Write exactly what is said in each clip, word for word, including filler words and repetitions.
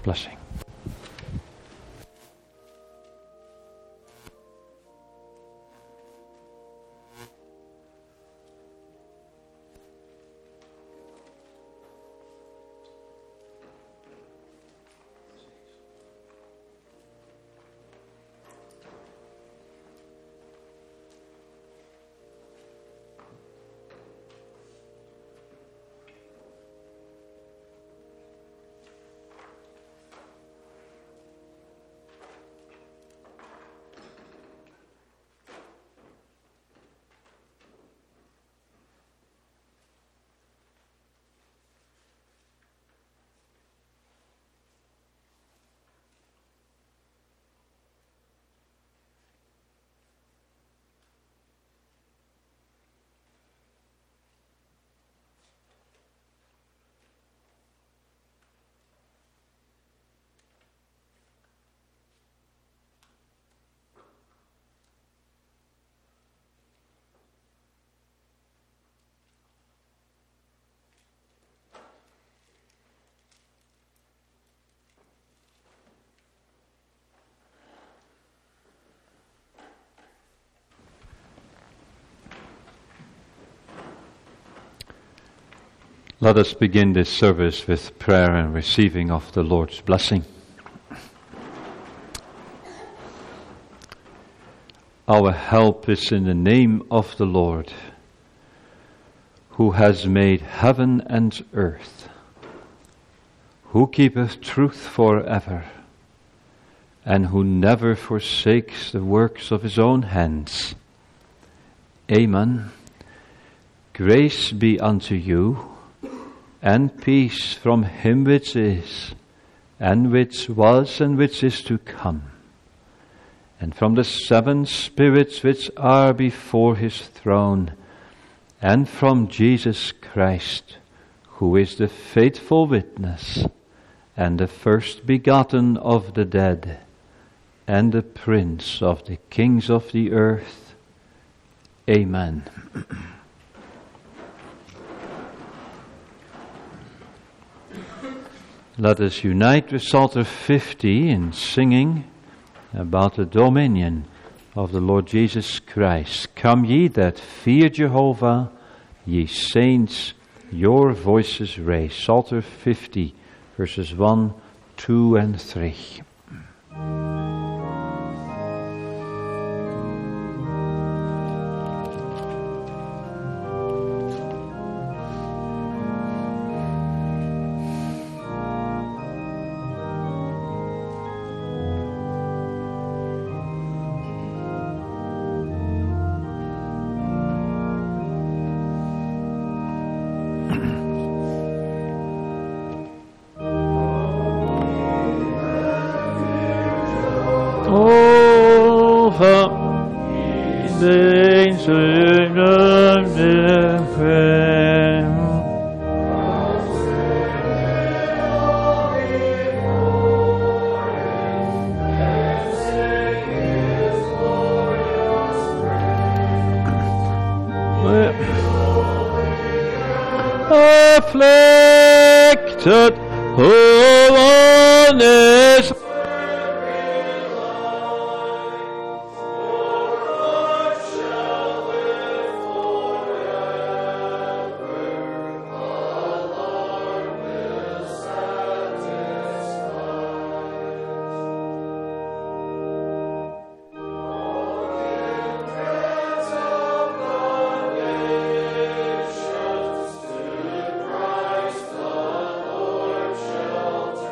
blessing. Let us begin this service with prayer and receiving of the Lord's blessing. Our help is in the name of the Lord, who has made heaven and earth, who keepeth truth forever, and who never forsakes the works of his own hands. Amen. Grace be unto you, and peace from him which is, and which was, and which is to come, and from the seven spirits which are before his throne, and from Jesus Christ, who is the faithful witness, and the first begotten of the dead, and the Prince of the kings of the earth. Amen. Let us unite with Psalter fifty in singing about the dominion of the Lord Jesus Christ. Come ye that fear Jehovah, ye saints, your voices raise. Psalter fifty, verses one, two, and three. Afflicted, who on is Christ the Lord shall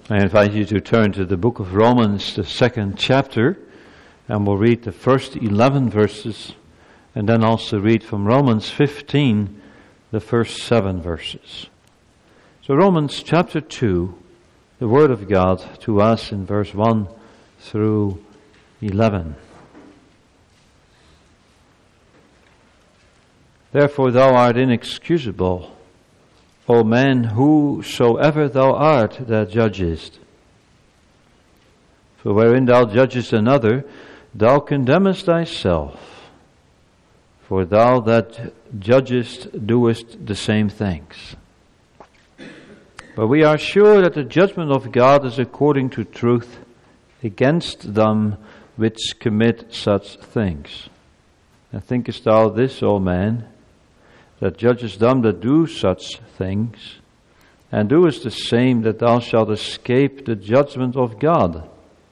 I invite you to turn to the book of Romans, the second chapter, and we'll read the first eleven verses, and then also read from Romans fifteen, the first seven verses. So Romans chapter two, the Word of God to us in verse one through eleven. Therefore thou art inexcusable, O man, whosoever thou art that judgest. For wherein thou judgest another, thou condemnest thyself. For thou that judgest doest the same things. But we are sure that the judgment of God is according to truth against them which commit such things. And thinkest thou this, O man, that judgest them that do such things, and doest the same, that thou shalt escape the judgment of God?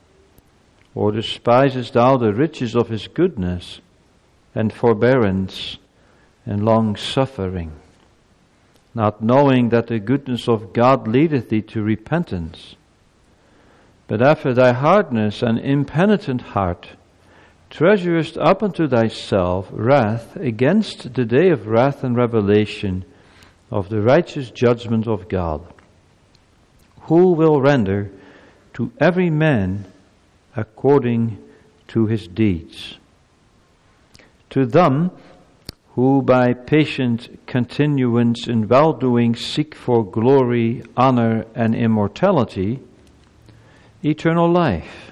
Or despisest thou the riches of his goodness, and forbearance, and long-suffering, not knowing that the goodness of God leadeth thee to repentance? But after thy hardness and impenitent heart treasurest up unto thyself wrath against the day of wrath and revelation of the righteous judgment of God, who will render to every man according to his deeds. To them who by patient continuance in well-doing seek for glory, honor, and immortality, eternal life.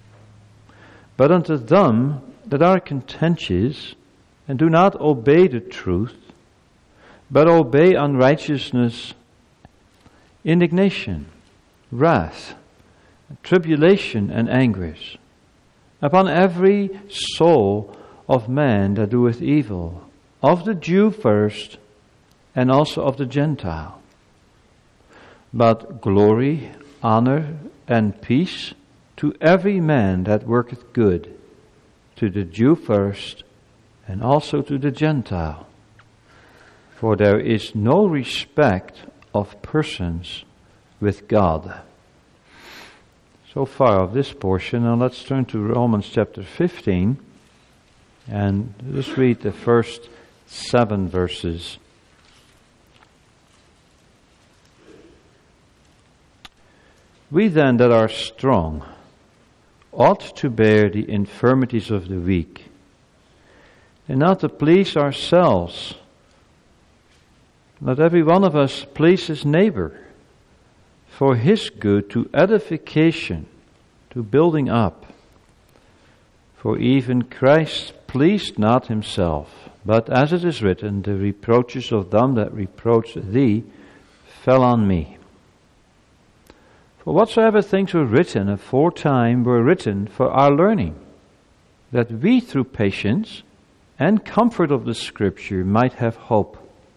But unto them that are contentious, and do not obey the truth, but obey unrighteousness, indignation, wrath, tribulation, and anguish, upon every soul of man that doeth evil, of the Jew first, and also of the Gentile. But glory, honor, and peace to every man that worketh good, to the Jew first, and also to the Gentile. For there is no respect of persons with God. So far of this portion. Now let's turn to Romans chapter fifteen, and let's read the first seven verses. We then that are strong ought to bear the infirmities of the weak, and not to please ourselves. Let every one of us please his neighbor for his good, to edification, to building up. For even Christ pleased not himself, but as it is written, the reproaches of them that reproached thee fell on me. For whatsoever things were written aforetime were written for our learning, that we through patience and comfort of the Scripture might have hope.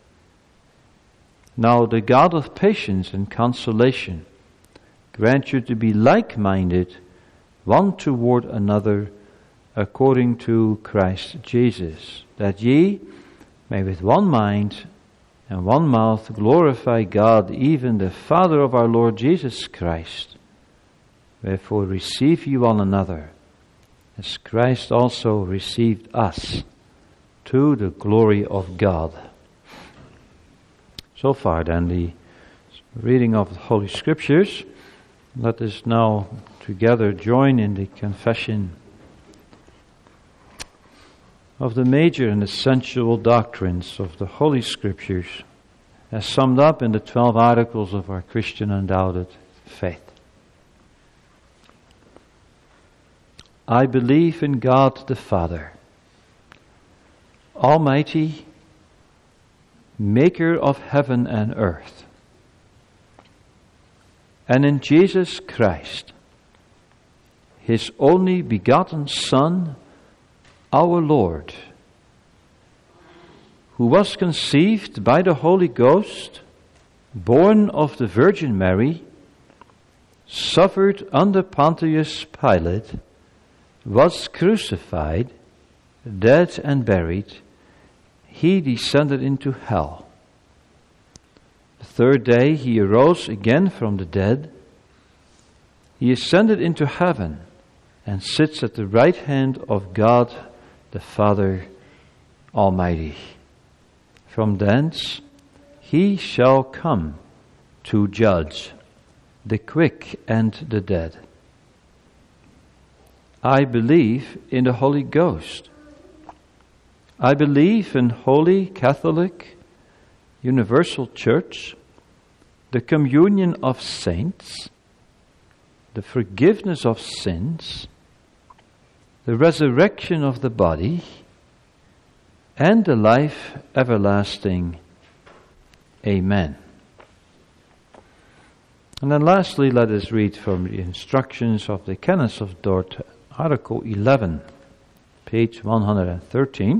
Now the God of patience and consolation grant you to be like-minded, one toward another, according to Christ Jesus, that ye may with one mind and one mouth glorify God, even the Father of our Lord Jesus Christ. Wherefore receive ye one another, as Christ also received us, to the glory of God. So far then the reading of the Holy Scriptures. Let us now together join in the confession of the major and essential doctrines of the Holy Scriptures, as summed up in the twelve articles of our Christian undoubted faith. I believe in God the Father, Almighty, Maker of heaven and earth, and in Jesus Christ, His only begotten Son, our Lord, who was conceived by the Holy Ghost, born of the Virgin Mary, suffered under Pontius Pilate, was crucified, dead and buried. He descended into hell. The third day he arose again from the dead. He ascended into heaven and sits at the right hand of God the Father Almighty. From thence he shall come to judge the quick and the dead. I believe in the Holy Ghost. I believe in Holy Catholic Universal Church, the communion of saints, the forgiveness of sins, the resurrection of the body, and the life everlasting. Amen. And then lastly, let us read from the instructions of the Canons of Dort, Article eleven, page one hundred thirteen.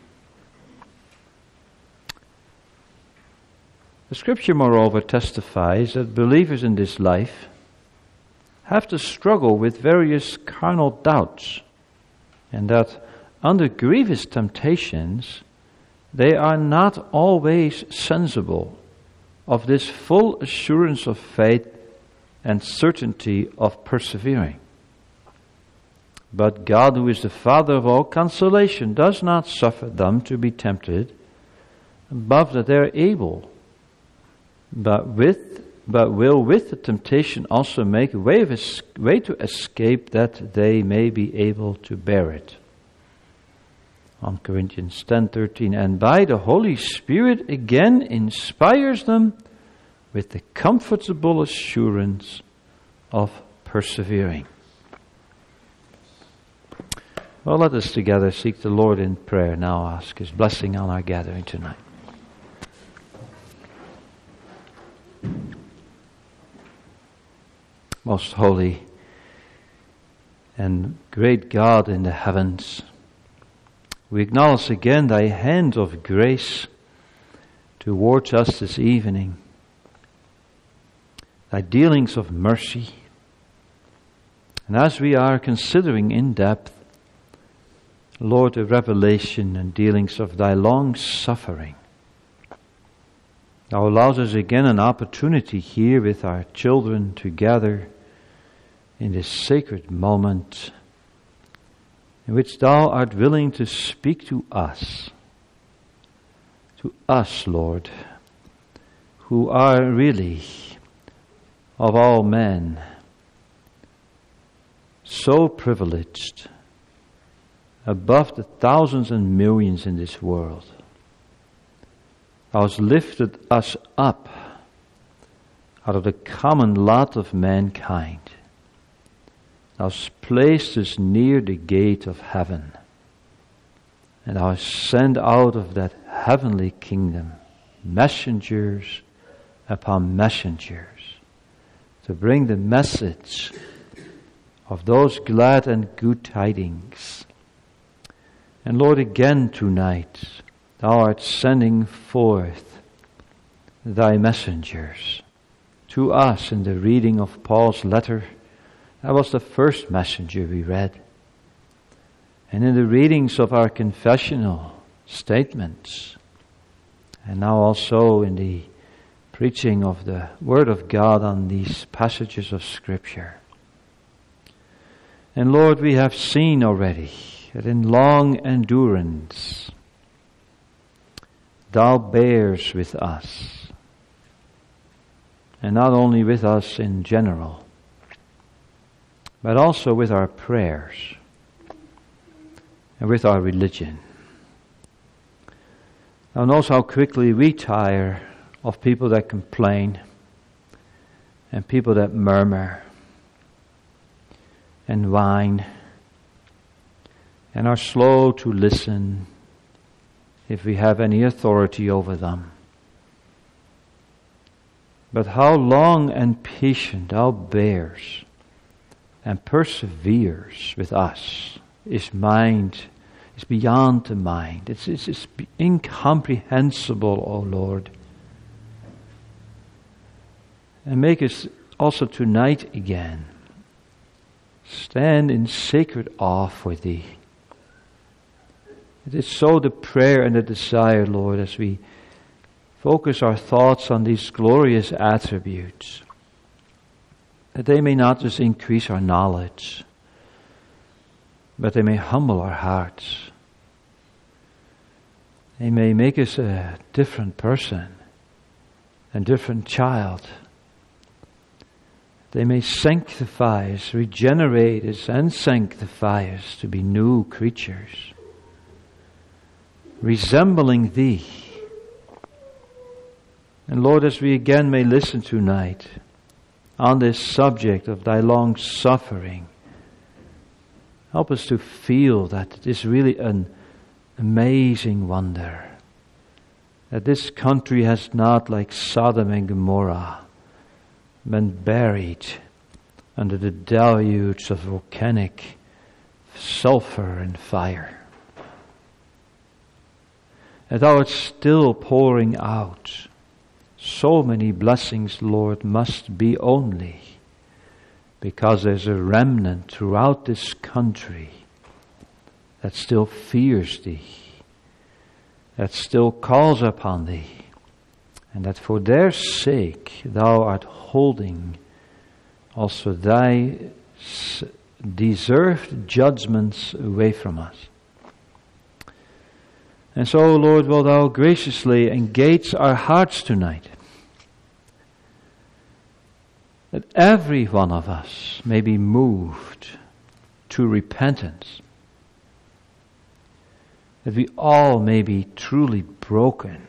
The Scripture, moreover, testifies that believers in this life have to struggle with various carnal doubts, and that under grievous temptations they are not always sensible of this full assurance of faith and certainty of persevering. But God, who is the Father of all consolation, does not suffer them to be tempted above that they are able, but with but will with the temptation also make a way, of es- way to escape, that they may be able to bear it. First Corinthians ten thirteen, and by the Holy Spirit again inspires them with the comfortable assurance of persevering. Well, let us together seek the Lord in prayer now, ask His blessing on our gathering tonight. Most holy and great God in the heavens, we acknowledge again Thy hand of grace towards us this evening, Thy dealings of mercy, and as we are considering in depth, Lord, the revelation and dealings of Thy long suffering, Thou allows us again an opportunity here with our children to gather in this sacred moment in which Thou art willing to speak to us, to us, Lord, who are really of all men so privileged above the thousands and millions in this world. Thou hast lifted us up out of the common lot of mankind. Thou hast placed us near the gate of heaven, and Thou hast sent out of that heavenly kingdom messengers upon messengers to bring the message of those glad and good tidings. And Lord, again tonight, Thou art sending forth Thy messengers to us in the reading of Paul's letter. That was the first messenger we read. And in the readings of our confessional statements, and now also in the preaching of the Word of God on these passages of Scripture. And Lord, we have seen already that in long endurance Thou bears with us, and not only with us in general, but also with our prayers and with our religion. Thou knows how quickly we tire of people that complain and people that murmur and whine and are slow to listen if we have any authority over them. But how long and patient Thou bears and perseveres with us is mind, is beyond the mind. It's, it's, it's incomprehensible, O Lord. And make us also tonight again stand in sacred awe for Thee. It is so the prayer and the desire, Lord, as we focus our thoughts on these glorious attributes, that they may not just increase our knowledge, but they may humble our hearts. They may make us a different person, a different child. They may sanctify us, regenerate us, and sanctify us to be new creatures, resembling Thee. And Lord, as we again may listen tonight on this subject of Thy long suffering, help us to feel that it is really an amazing wonder that this country has not, like Sodom and Gomorrah, been buried under the deluge of volcanic sulfur and fire. That Thou art still pouring out so many blessings, Lord, must be only because there's a remnant throughout this country that still fears Thee, that still calls upon Thee, and that for their sake Thou art holding also Thy deserved judgments away from us. And so, Lord, will Thou graciously engage our hearts tonight, that every one of us may be moved to repentance, that we all may be truly broken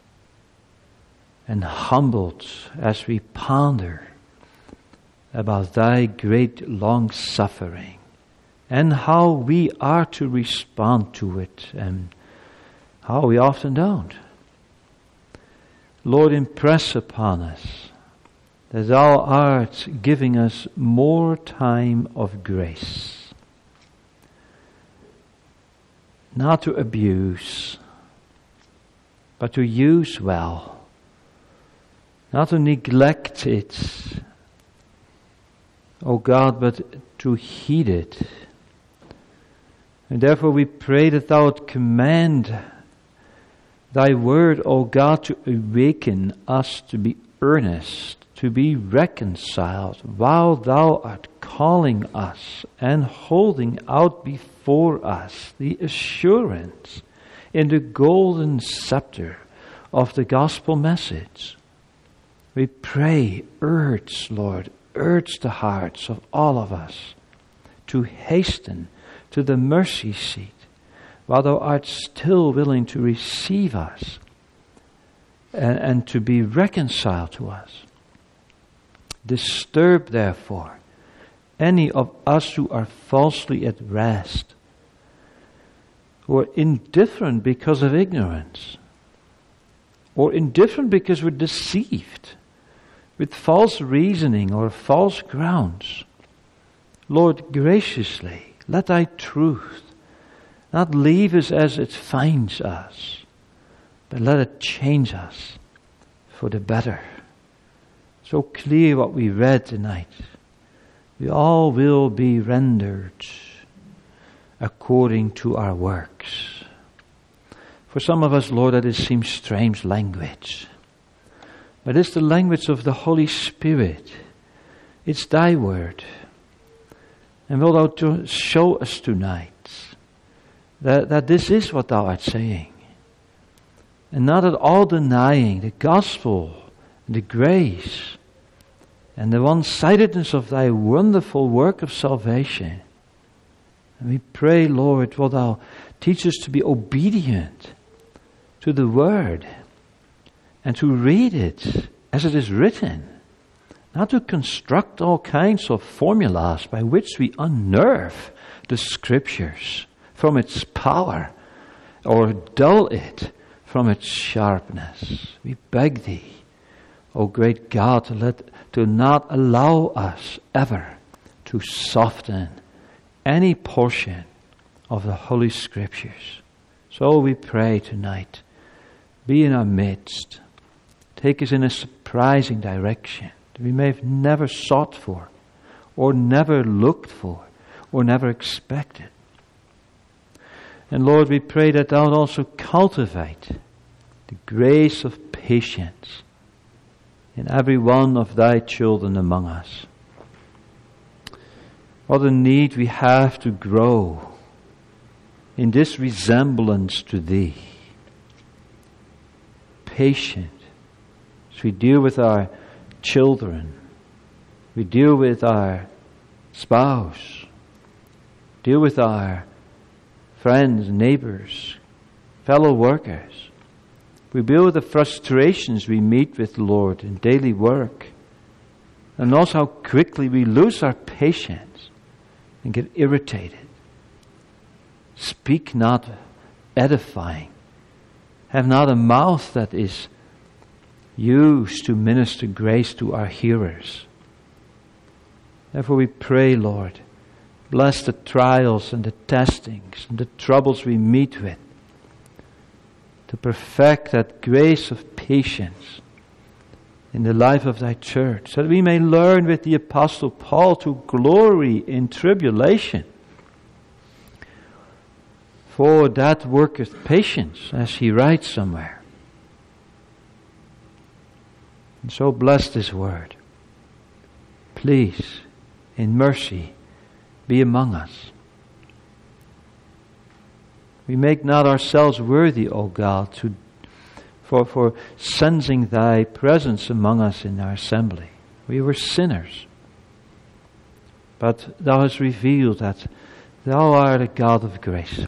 and humbled as we ponder about Thy great long suffering and how we are to respond to it and how we often don't. Lord, impress upon us that Thou art giving us more time of grace, not to abuse, but to use well, not to neglect it, O God, but to heed it. And therefore we pray that Thou would command Thy word, O God, to awaken us to be earnest, to be reconciled, while Thou art calling us and holding out before us the assurance in the golden scepter of the gospel message. We pray, urge, Lord, urge the hearts of all of us to hasten to the mercy seat, while Thou art still willing to receive us and, and to be reconciled to us. Disturb, therefore, any of us who are falsely at rest, who are indifferent because of ignorance, or indifferent because we're deceived with false reasoning or false grounds. Lord, graciously, let Thy truth not leave us as it finds us, but let it change us for the better. So clear what we read tonight. We all will be rendered according to our works. For some of us, Lord, that it seems strange language. But it's the language of the Holy Spirit. It's Thy word. And will Thou to show us tonight that, that this is what Thou art saying. And not at all denying the gospel, the grace, and the one-sidedness of Thy wonderful work of salvation. And we pray, Lord, will Thou teach us to be obedient to the word and to read it as it is written, not to construct all kinds of formulas by which we unnerve the Scriptures from its power or dull it from its sharpness. We beg Thee, O great God, to let to not allow us ever to soften any portion of the Holy Scriptures. So we pray tonight, be in our midst. Take us in a surprising direction that we may have never sought for, or never looked for, or never expected. And Lord, we pray that Thou would also cultivate the grace of patience in every one of Thy children among us. what a need we have to grow in this resemblance to Thee. Patient as we deal with our children, we deal with our spouse, deal with our friends, neighbors, fellow workers. We deal with the frustrations we meet with the Lord in daily work. And also how quickly we lose our patience and get irritated. Speak not edifying. Have not a mouth that is used to minister grace to our hearers. Therefore we pray, Lord, bless the trials and the testings and the troubles we meet with, to perfect that grace of patience in the life of Thy church, so that we may learn with the Apostle Paul to glory in tribulation. For that worketh patience, as he writes somewhere. And so bless this word. Please, in mercy, be among us. We make not ourselves worthy, O God, to, for, for sensing Thy presence among us in our assembly. We were sinners. But Thou hast revealed that Thou art a God of grace.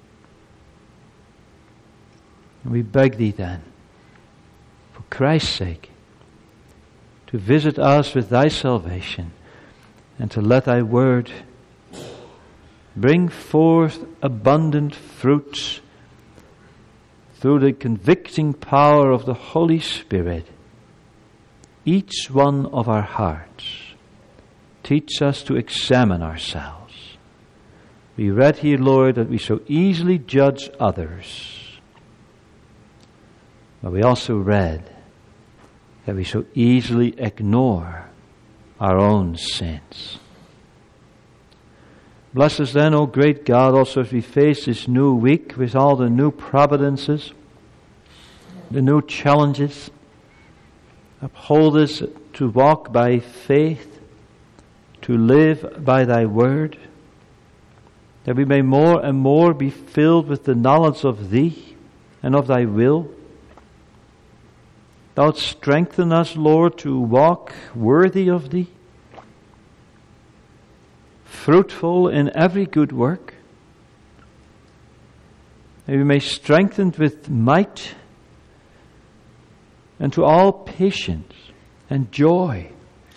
And we beg Thee then, for Christ's sake, to visit us with Thy salvation and to let Thy word bring forth abundant fruits through the convicting power of the Holy Spirit. Each one of our hearts, teach us to examine ourselves. We read here, Lord, that we so easily judge others. But we also read that we so easily ignore our own sins. Bless us then, O great God, also as we face this new week with all the new providences, the new challenges. Uphold us to walk by faith, to live by Thy word, that we may more and more be filled with the knowledge of Thee and of Thy will. Thou strengthen us, Lord, to walk worthy of Thee, fruitful in every good work, that we may strengthen with might and to all patience and joy.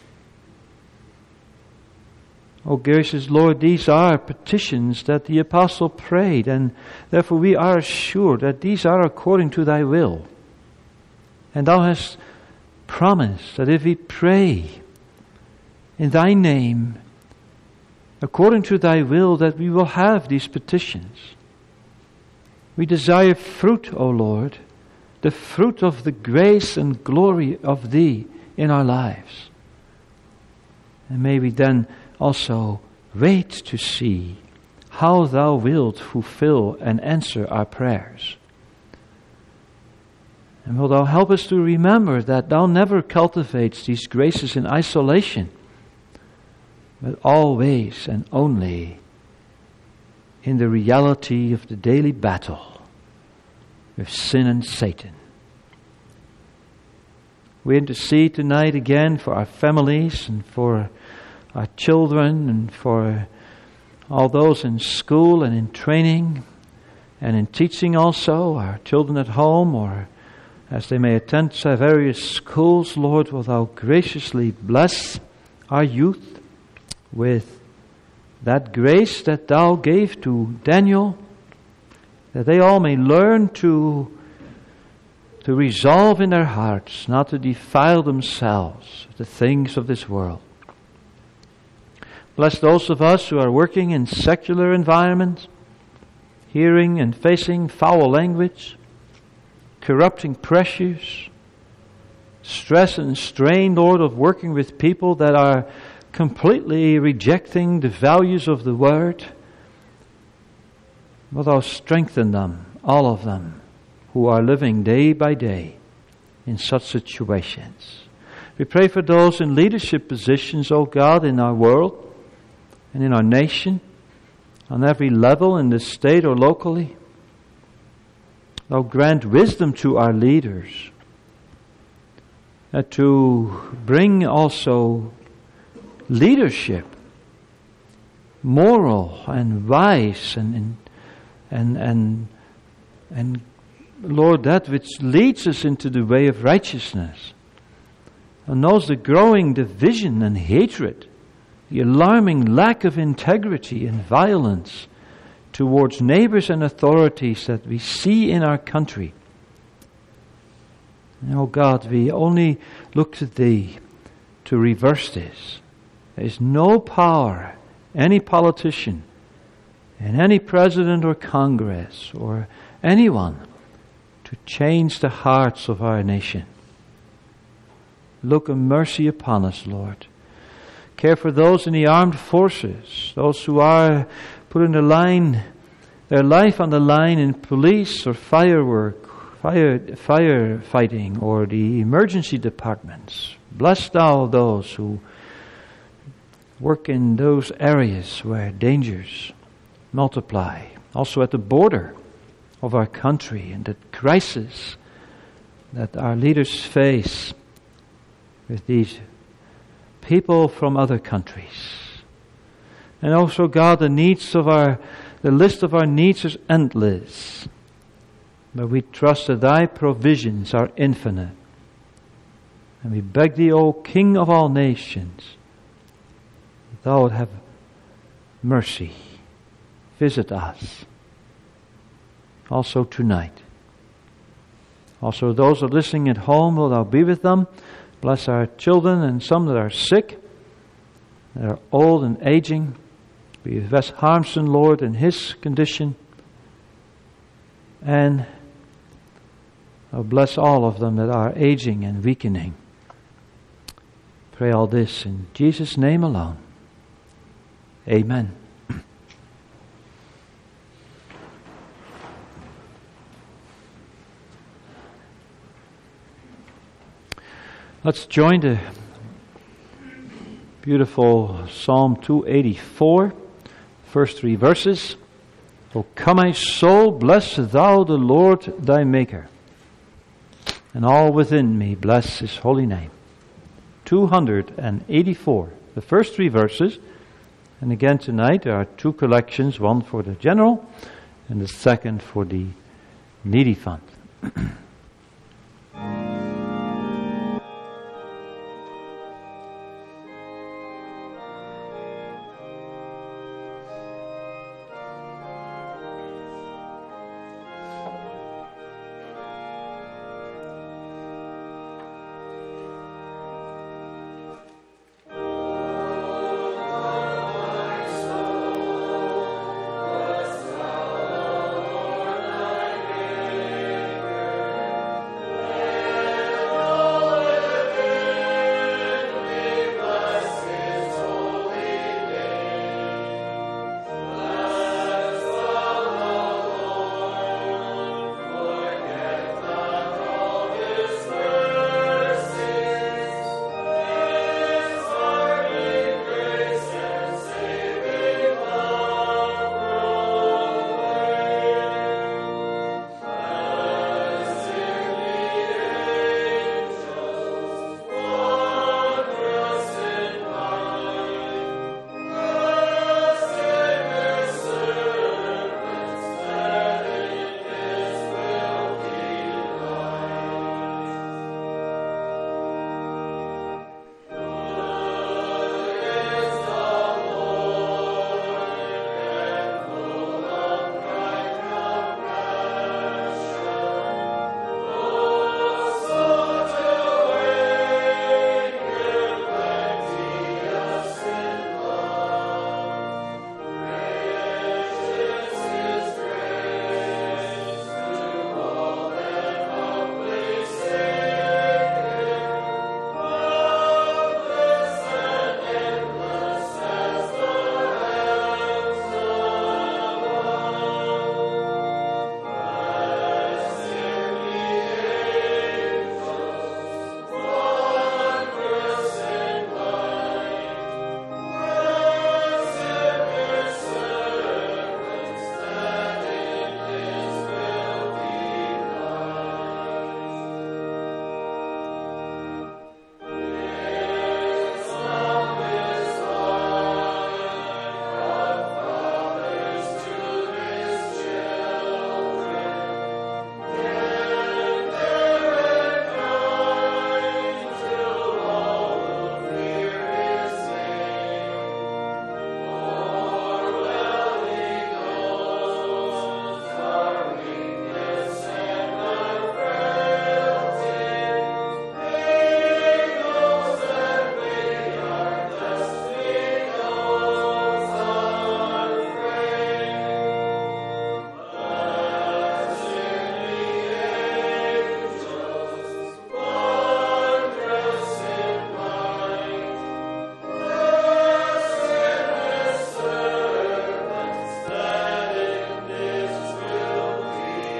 O gracious Lord, these are petitions that the apostle prayed, and therefore we are assured that these are according to Thy will. And Thou hast promised that if we pray in Thy name, according to Thy will, that we will have these petitions. We desire fruit, O Lord, the fruit of the grace and glory of Thee in our lives. And may we then also wait to see how Thou wilt fulfill and answer our prayers. And will Thou help us to remember that Thou never cultivates these graces in isolation, but always and only in the reality of the daily battle with sin and Satan. We intercede tonight again for our families and for our children and for all those in school and in training and in teaching also, our children at home or as they may attend various schools. Lord, will Thou graciously bless our youth with that grace that Thou gave to Daniel, that they all may learn to, to resolve in their hearts not to defile themselves with the things of this world. Bless those of us who are working in secular environments, hearing and facing foul language, corrupting pressures, stress and strain, Lord, of working with people that are completely rejecting the values of the Word. Will Thou strengthen them, all of them, who are living day by day in such situations. We pray for those in leadership positions, O God, in our world, and in our nation, on every level, in the state or locally. Thou grant wisdom to our leaders, uh, to bring also leadership, moral and wise, and and and and, and Lord, that which leads us into the way of righteousness, and knows the growing division and hatred, the alarming lack of integrity and violence towards neighbors and authorities that we see in our country. And oh God, we only look to Thee to reverse this. There is no power, any politician, and any president or Congress or anyone to change the hearts of our nation. Look in mercy upon us, Lord. Care for those in the armed forces, those who are putting the line, their life on the line in police or firework, fire, firefighting, or the emergency departments. Bless Thou those who work in those areas where dangers multiply. Also at the border of our country, and the crisis that our leaders face with these people from other countries. And also, God, the needs of our, the list of our needs is endless. But we trust that Thy provisions are infinite. And we beg Thee, O King of all nations, that Thou would have mercy. Visit us. Also tonight. Also those who are listening at home, Lord, Thou be with them. Bless our children and some that are sick, that are old and aging. Be with Wes Harmson, Lord, in his condition. And oh, bless all of them that are aging and weakening. Pray all this in Jesus' name alone. Amen. Let's join the beautiful Psalm two eighty-four, first three verses. O come, my soul, bless Thou the Lord Thy Maker, and all within me bless His holy name. two eighty-four, the first three verses. And again tonight there are two collections, one for the general and the second for the needy fund.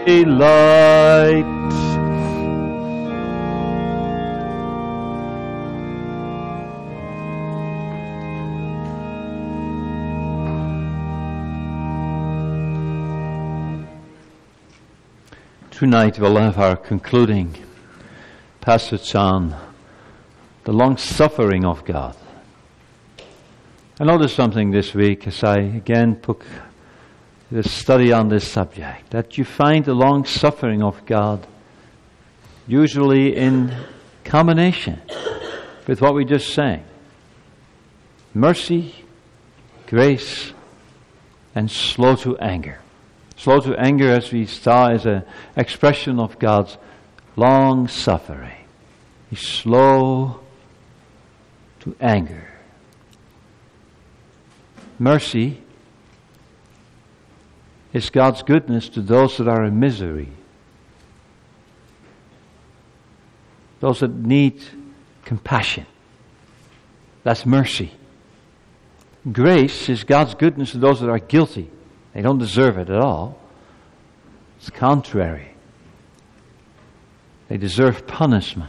light. Tonight we'll have our concluding passage on the long suffering of God. I noticed something this week as I again took the study on this subject, that you find the long suffering of God usually in combination with what we just sang. Mercy, grace, and slow to anger. Slow to anger, as we saw, is an expression of God's long suffering. He's slow to anger. Mercy is God's goodness to those that are in misery, those that need compassion. That's mercy. Grace is God's goodness to those that are guilty. They don't deserve it at all. It's contrary. They deserve punishment.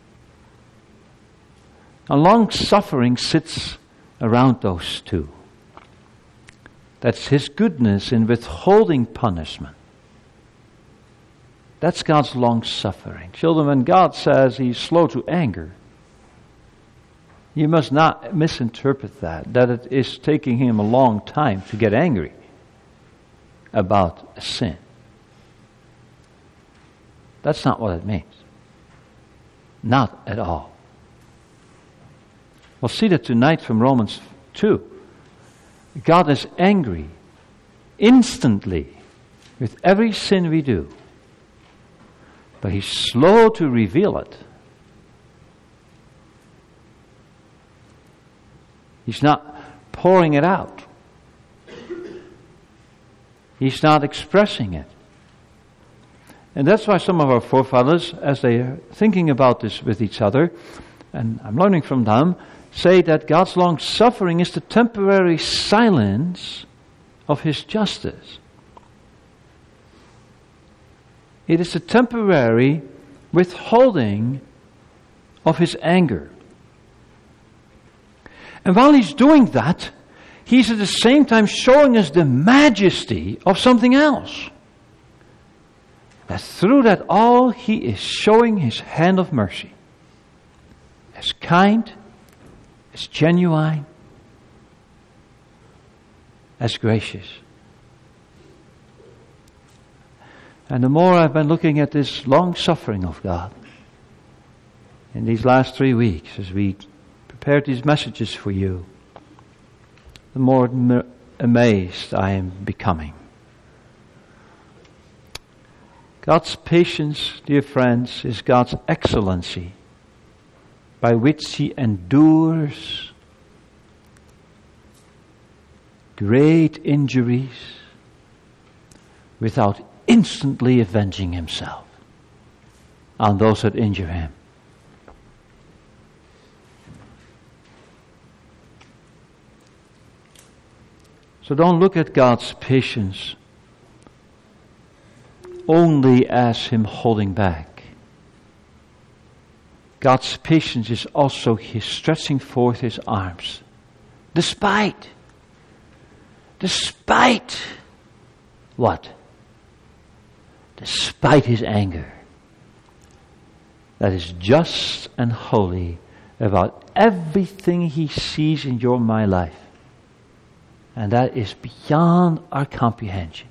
And long suffering sits around those two. That's His goodness in withholding punishment. That's God's long suffering. Children, when God says He's slow to anger, you must not misinterpret that, that it is taking Him a long time to get angry about a sin. That's not what it means. Not at all. We'll see that tonight from Romans two. God is angry instantly with every sin we do, but He's slow to reveal it. He's not pouring it out. He's not expressing it. And that's why some of our forefathers, as they are thinking about this with each other, and I'm learning from them, say that God's long suffering is the temporary silence of His justice. It is the temporary withholding of His anger. And while He's doing that, He's at the same time showing us the majesty of something else. That through that all, He is showing His hand of mercy. As kind, as genuine, as gracious. And the more I've been looking at this long suffering of God in these last three weeks as we prepared these messages for you, the more m- amazed I am becoming. God's patience, dear friends, is God's excellency by which He endures great injuries without instantly avenging Himself on those that injure Him. So don't look at God's patience only as Him holding back. God's patience is also His stretching forth His arms. Despite. Despite what? Despite His anger. That is just and holy about everything He sees in your and my life. And that is beyond our comprehension.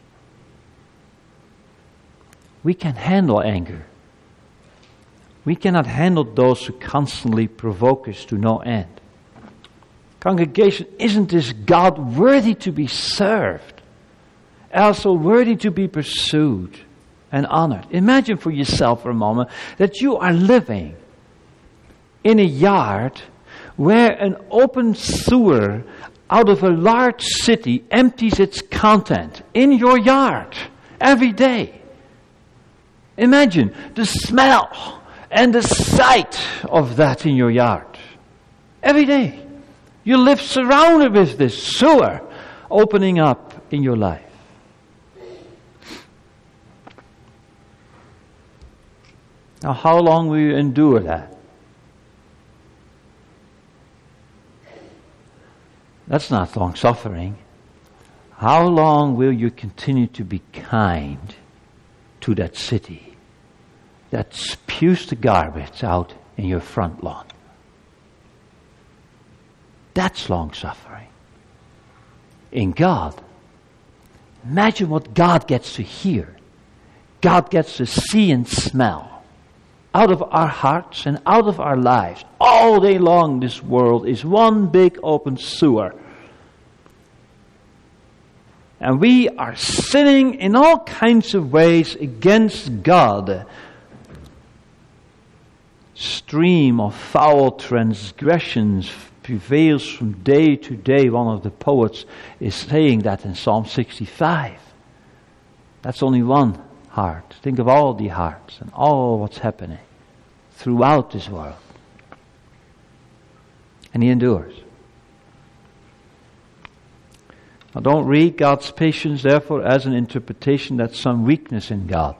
We can handle anger. We cannot handle those who constantly provoke us to no end. Congregation, isn't this God worthy to be served? Also worthy to be pursued and honored? Imagine for yourself for a moment that you are living in a yard where an open sewer out of a large city empties its content in your yard every day. Imagine the smell and the sight of that in your yard. Every day. You live surrounded with this sewer opening up in your life. Now, how long will you endure that? That's not long suffering. How long will you continue to be kind to that city that spews the garbage out in your front lawn? That's long suffering. In God, imagine what God gets to hear. God gets to see and smell out of our hearts and out of our lives. All day long, this world is one big open sewer. And we are sinning in all kinds of ways against God. Stream of foul transgressions prevails from day to day. One of the poets is saying that in Psalm sixty-five. That's only one heart. Think of all the hearts and all what's happening throughout this world. And he endures. Now, don't read God's patience, therefore, as an interpretation that's some weakness in God.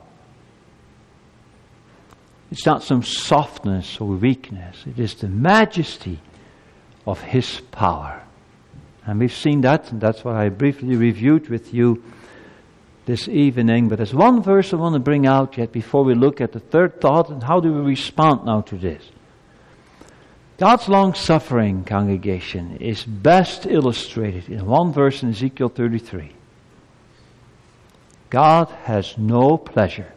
It's not some softness or weakness. It is the majesty of His power. And we've seen that, and that's what I briefly reviewed with you this evening. But there's one verse I want to bring out yet before we look at the third thought, and how do we respond now to this? God's long-suffering, congregation, is best illustrated in one verse in Ezekiel thirty-three. God has no pleasure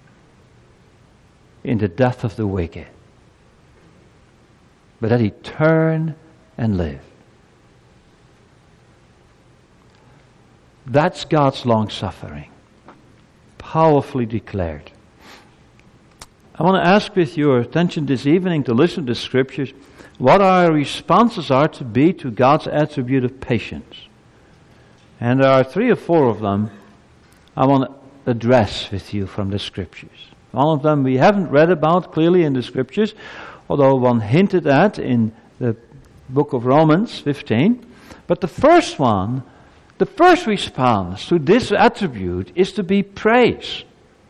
in the death of the wicked, but that he turn and live. That's God's long-suffering, powerfully declared. I want to ask with your attention this evening to listen to Scriptures what our responses are to be to God's attribute of patience. And there are three or four of them I want to address with you from the Scriptures. One of them we haven't read about clearly in the Scriptures, although one hinted at in the book of Romans fifteen. But the first one, the first response to this attribute is to be praise.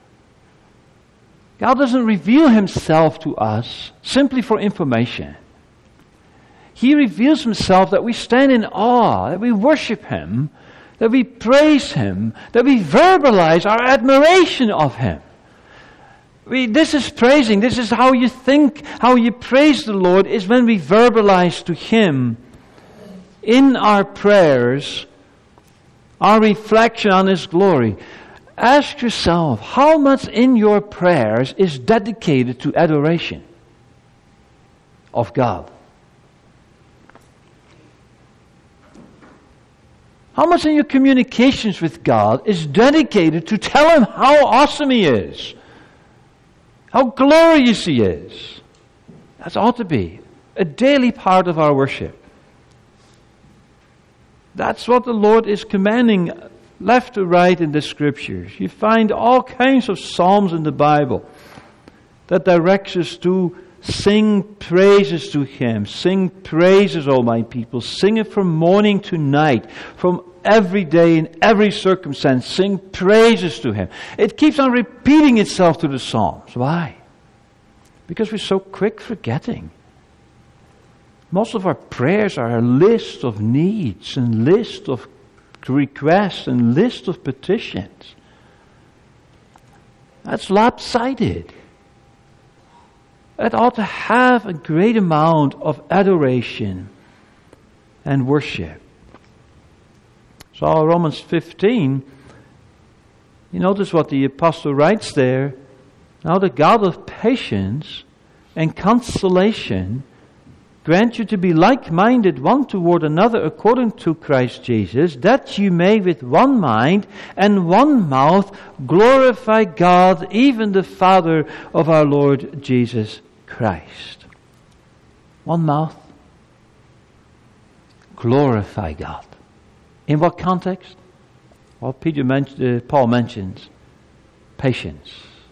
God doesn't reveal Himself to us simply for information. He reveals Himself that we stand in awe, that we worship Him, that we praise Him, that we verbalize our admiration of Him. We, this is praising. This is how you think, how you praise the Lord, is when we verbalize to Him in our prayers our reflection on His glory. Ask yourself, how much in your prayers is dedicated to adoration of God? How much in your communications with God is dedicated to tell Him how awesome He is? How glorious He is? That ought to be a daily part of our worship. That's what the Lord is commanding left to right in the Scriptures. You find all kinds of psalms in the Bible that directs us to sing praises to Him. Sing praises, O my people. Sing it from morning to night, from every day in every circumstance. Sing praises to Him. It keeps on repeating itself through the Psalms. Why? Because we're so quick forgetting. Most of our prayers are a list of needs and list of requests and list of petitions. That's lopsided. It ought to have a great amount of adoration and worship. So Romans fifteen, you notice what the apostle writes there. Now the God of patience and consolation grant you to be like-minded one toward another according to Christ Jesus, that you may with one mind and one mouth glorify God, even the Father of our Lord Jesus Christ. One mouth. Glorify God. In what context? Well, Peter mentioned, uh, Paul mentions patience.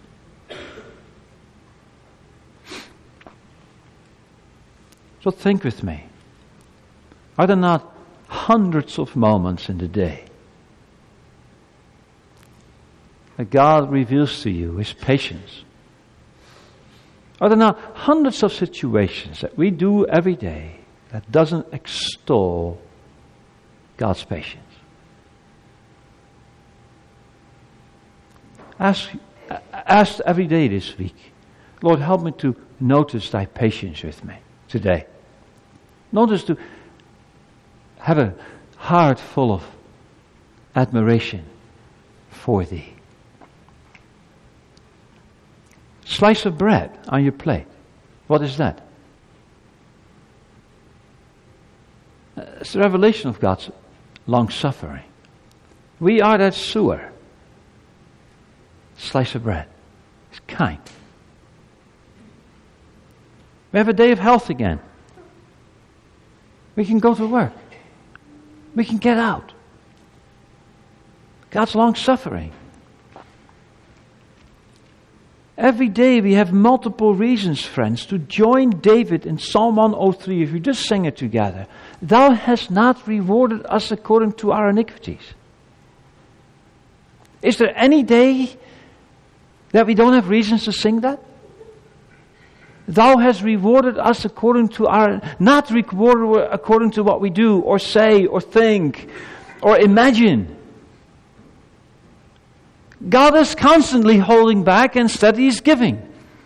So think with me. Are there not hundreds of moments in the day that God reveals to you His patience Are there not hundreds of situations that we do every day that doesn't extol God's patience? Ask, ask every day this week, Lord, help me to notice thy patience with me today. Notice to have a heart full of admiration for thee. Slice of bread on your plate. What is that? It's the revelation of God's long-suffering. We are that sewer. Slice of bread. It's kind. We have a day of health again. We can go to work. We can get out. God's long-suffering. Every day we have multiple reasons, friends, to join David in Psalm one oh three. If you just sing it together. Thou hast not rewarded us according to our iniquities. Is there any day that we don't have reasons to sing that? Thou hast rewarded us according to our, not rewarded according to what we do or say or think or imagine. God is constantly holding back, instead He is giving.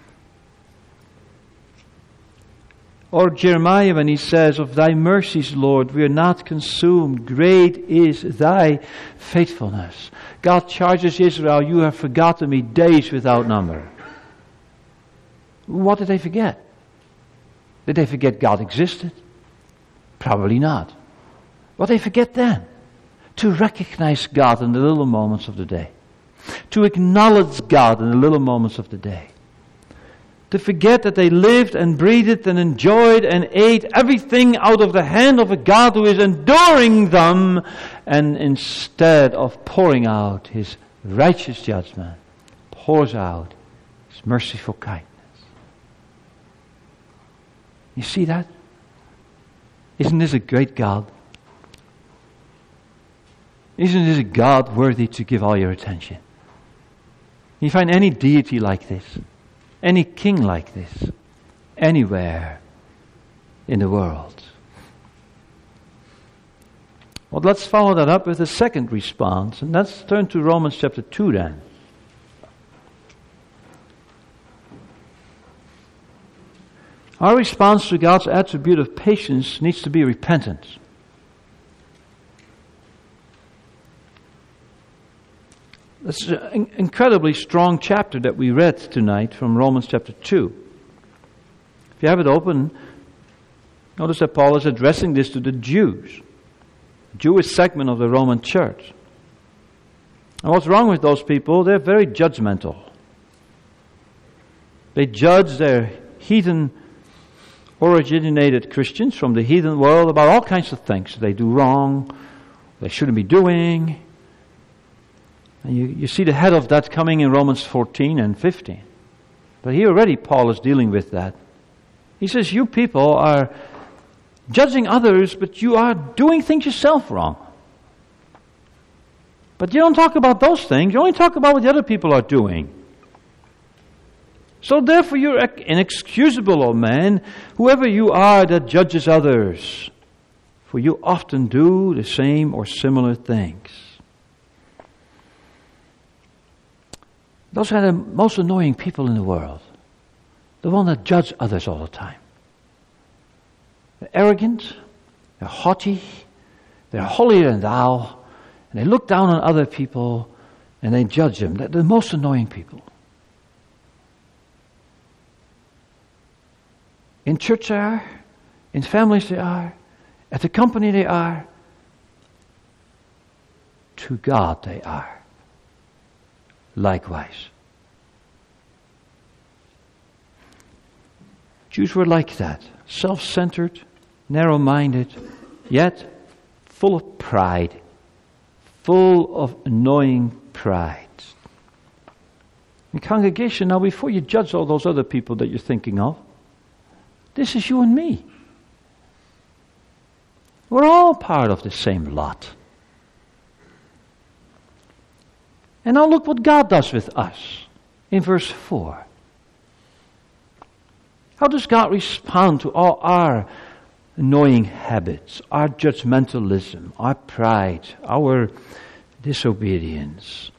Or Jeremiah, when he says, of thy mercies, Lord, we are not consumed. Great is thy faithfulness. God charges Israel, you have forgotten me days without number. What did they forget? Did they forget God existed? Probably not. What did they forget then? To recognize God in the little moments of the day. To acknowledge God in the little moments of the day. To forget that they lived and breathed and enjoyed and ate everything out of the hand of a God who is enduring them, and instead of pouring out His righteous judgment, pours out His merciful kindness. You see that? Isn't this a great God? Isn't this a God worthy to give all your attention? Can you find any deity like this? Any king like this? Anywhere in the world? Well, let's follow that up with a second response, and let's turn to Romans chapter two then. Our response to God's attribute of patience needs to be repentance. That's an incredibly strong chapter that we read tonight from Romans chapter two. If you have it open, notice that Paul is addressing this to the Jews, the Jewish segment of the Roman church. And what's wrong with those people? They're very judgmental. They judge their heathen originated Christians from the heathen world about all kinds of things they do wrong, they shouldn't be doing. And you, you see the head of that coming in Romans fourteen and fifteen. But here already Paul is dealing with that. He says, you people are judging others, but you are doing things yourself wrong. But you don't talk about those things. You only talk about what the other people are doing. So therefore you're inexcusable, O man, whoever you are that judges others. For you often do the same or similar things. Those are the most annoying people in the world. The one that judge others all the time. They're arrogant, they're haughty, they're holier than thou, and they look down on other people and they judge them. They're the most annoying people. In church they are, in families they are, at the company they are, to God they are. Likewise. Jews were like that, self-centered, narrow-minded, yet full of pride, full of annoying pride. In congregation, now before you judge all those other people that you're thinking of, this is you and me. We're all part of the same lot. And now look what God does with us in verse four. How does God respond to all our annoying habits, our judgmentalism, our pride, our disobedience?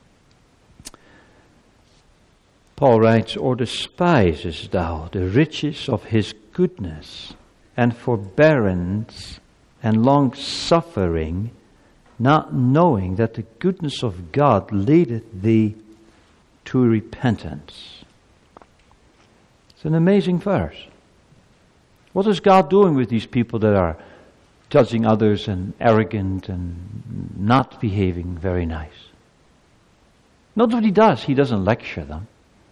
Paul writes, "Or despisest thou the riches of his goodness and forbearance and long-suffering, not knowing that the goodness of God leadeth thee to repentance?" It's an amazing verse. What is God doing with these people that are judging others and arrogant and not behaving very nice? Not what he does. He doesn't lecture them.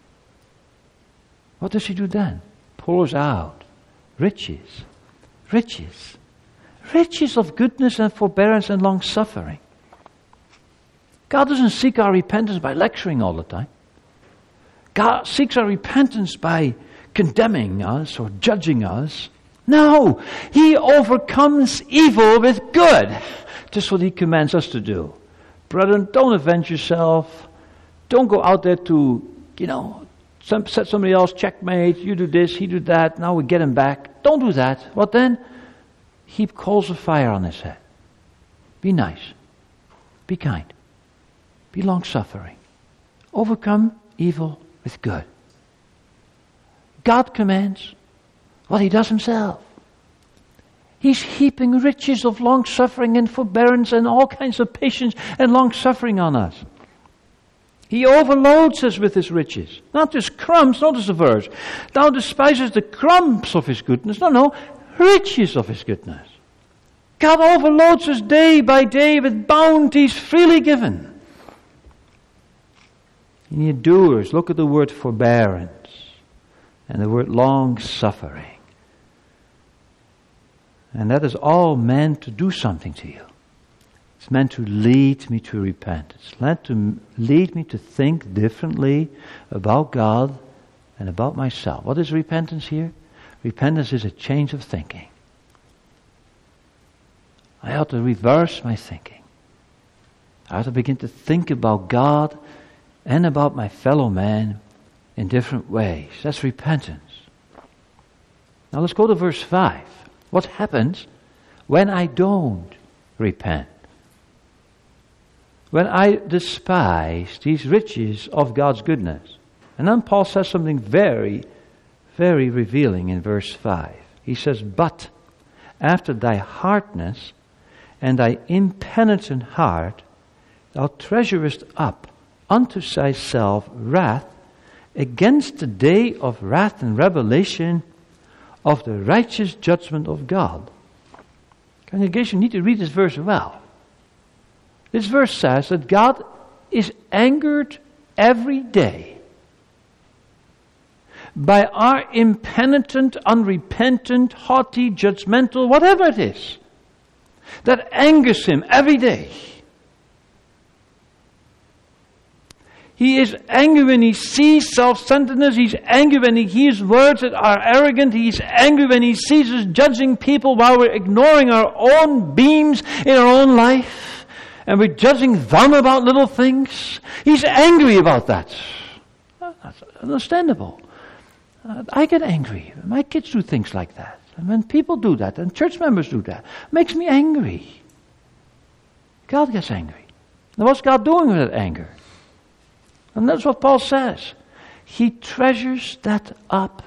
What does he do then? Pours out riches, riches, riches of goodness and forbearance and long-suffering. God doesn't seek our repentance by lecturing all the time. God seeks our repentance by condemning us or judging us. No, he overcomes evil with good. Just what he commands us to do. Brethren, don't avenge yourself. Don't go out there to, you know, some, set somebody else, checkmate, you do this, he do that, now we get him back. Don't do that. What then? Heap coals of fire on his head. Be nice. Be kind. Be long-suffering. Overcome evil with good. God commands what he does himself. He's heaping riches of long-suffering and forbearance and all kinds of patience and long-suffering on us. He overloads us with his riches. Not just crumbs, notice the verse. Thou despisest the crumbs of his goodness. No, no, riches of his goodness. God overloads us day by day with bounties freely given. And he endures. Look at the word forbearance and the word long-suffering. And that is all meant to do something to you. It's meant to lead me to repent. It's meant to lead me to think differently about God and about myself. What is repentance here? Repentance is a change of thinking. I ought to reverse my thinking. I ought to begin to think about God and about my fellow man in different ways. That's repentance. Now let's go to verse five. What happens when I don't repent? When I despise these riches of God's goodness. And then Paul says something very, very revealing in verse five. He says, "But after thy hardness and thy impenitent heart, thou treasurest up unto thyself wrath against the day of wrath and revelation of the righteous judgment of God." Congregation, you need to read this verse well. This verse says that God is angered every day by our impenitent, unrepentant, haughty, judgmental, whatever it is, that angers him every day. He is angry when he sees self-centeredness. He's angry when he hears words that are arrogant. He's angry when he sees us judging people while we're ignoring our own beams in our own life. And we're judging them about little things. He's angry about that. That's understandable. Uh, I get angry. My kids do things like that. And when people do that, and church members do that, it makes me angry. God gets angry. Now what's God doing with that anger? And that's what Paul says. He treasures that up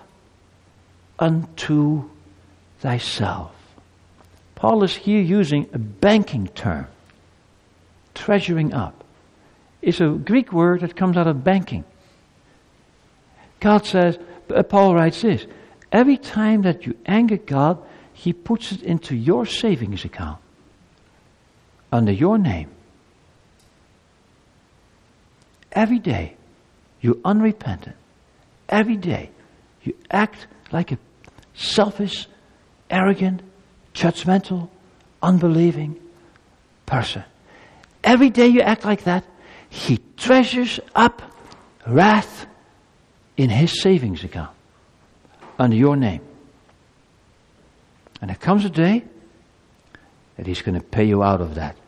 unto thyself. Paul is here using a banking term. Treasuring up. It's a Greek word that comes out of banking. God says, Paul writes this, every time that you anger God, he puts it into your savings account. Under your name. Every day, you're unrepentant. Every day, you act like a selfish, arrogant, judgmental, unbelieving person. Every day you act like that, he treasures up wrath in his savings account under your name. And there comes a day that he's going to pay you out of that.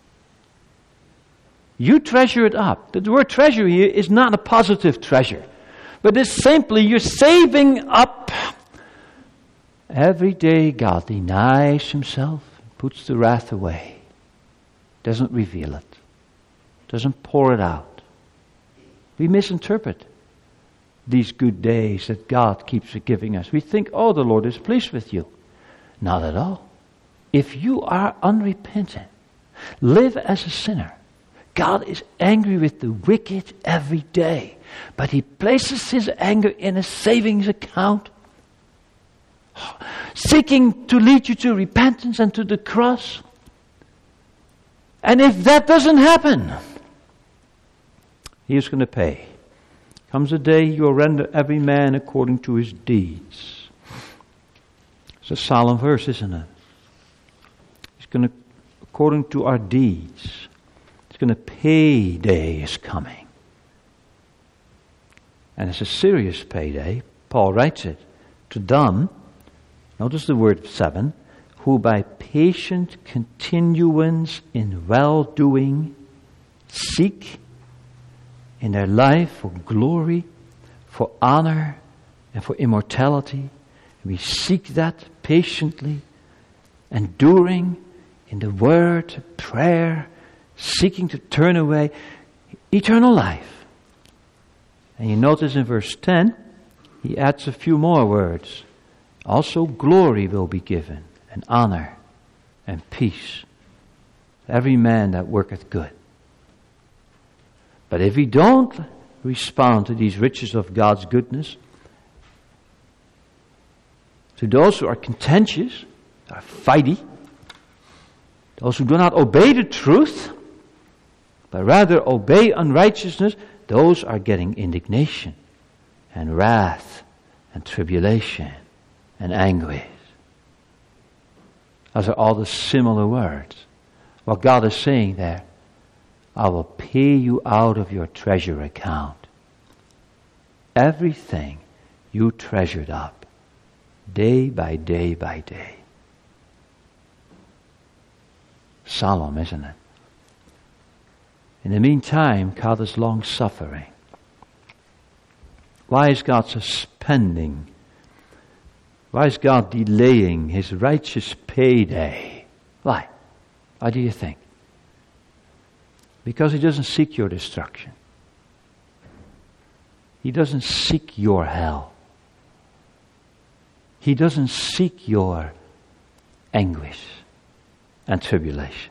You treasure it up. The word treasure here is not a positive treasure, but it's simply you're saving up Every day God denies himself, puts the wrath away, doesn't reveal it, doesn't pour it out. We misinterpret these good days that God keeps giving us. We think, oh, the Lord is pleased with you. Not at all. If you are unrepentant, live as a sinner, God is angry with the wicked every day. But he places his anger in a savings account, seeking to lead you to repentance and to the cross. And if that doesn't happen, he is going to pay. Comes a day you will render every man according to his deeds. It's a solemn verse, isn't it? He's going to, according to our deeds. It's going to payday is coming. And it's a serious payday. Paul writes it to them. Notice the word seven. Who by patient continuance in well-doing seek in their life for glory, for honor, and for immortality. We seek that patiently, enduring in the word, prayer, seeking to turn away eternal life. And you notice in verse ten, he adds a few more words. Also glory will be given, and honor, and peace to every man that worketh good. But if we don't respond to these riches of God's goodness, to those who are contentious, are fighty, those who do not obey the truth, but rather obey unrighteousness, those are getting indignation and wrath and tribulation and anguish. Those are all the similar words. What God is saying there, I will pay you out of your treasure account. Everything you treasured up, day by day by day. Solemn, isn't it? In the meantime, God is long-suffering. Why is God suspending? Why is God delaying his righteous payday? Why? Why do you think? Because he doesn't seek your destruction. He doesn't seek your hell. He doesn't seek your anguish and tribulation.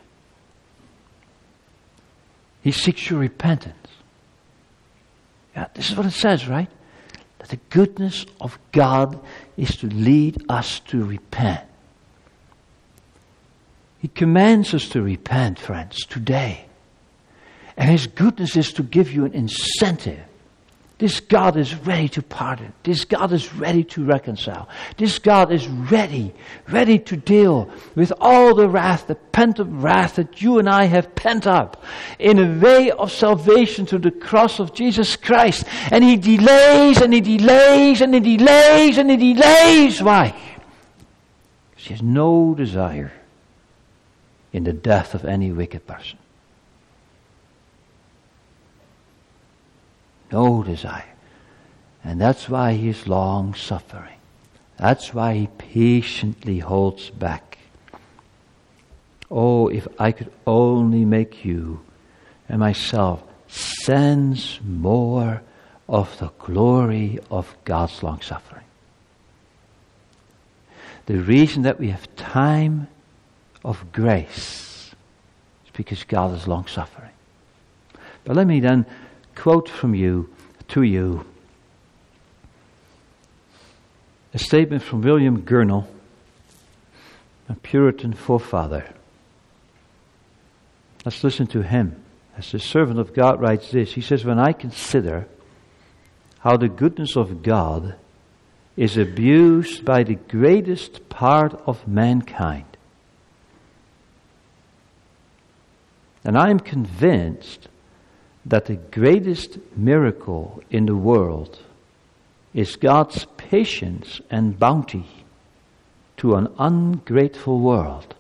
He seeks your repentance. Yeah, this is what it says, right? That the goodness of God is to lead us to repent. He commands us to repent, friends, today. And his goodness is to give you an incentive. This God is ready to pardon. This God is ready to reconcile. This God is ready, ready to deal with all the wrath, the pent-up wrath that you and I have pent up in a way of salvation through the cross of Jesus Christ. And he delays and he delays and he delays and he delays. Why? Because he has no desire in the death of any wicked person. No desire. And that's why he is long suffering. That's why he patiently holds back. Oh, if I could only make you and myself sense more of the glory of God's long suffering. The reason that we have time of grace is because God is long suffering. But let me then quote from you, to you, a statement from William Gurnall, a Puritan forefather. Let's listen to him. As the servant of God writes this, he says, when I consider how the goodness of God is abused by the greatest part of mankind, and I am convinced that the greatest miracle in the world is God's patience and bounty to an ungrateful world.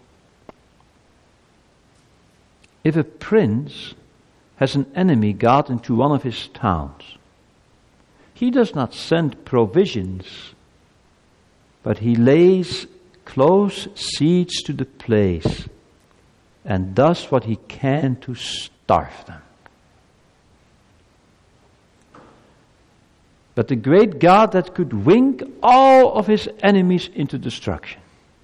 If a prince has an enemy got into one of his towns, he does not send provisions but he lays close siege to the place and does what he can to starve them. But the great God that could wink all of his enemies into destruction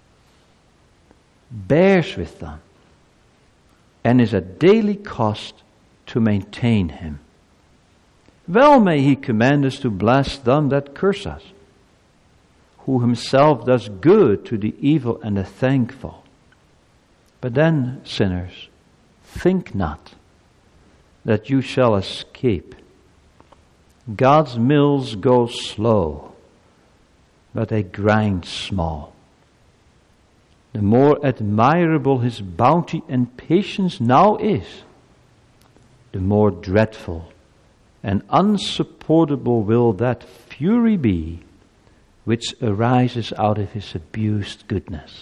bears with them and is at daily cost to maintain him. Well may he command us to bless them that curse us, who himself does good to the evil and the thankful. But then, sinners, think not that you shall escape. God's mills go slow, but they grind small. The more admirable his bounty and patience now is, the more dreadful and unsupportable will that fury be which arises out of his abused goodness.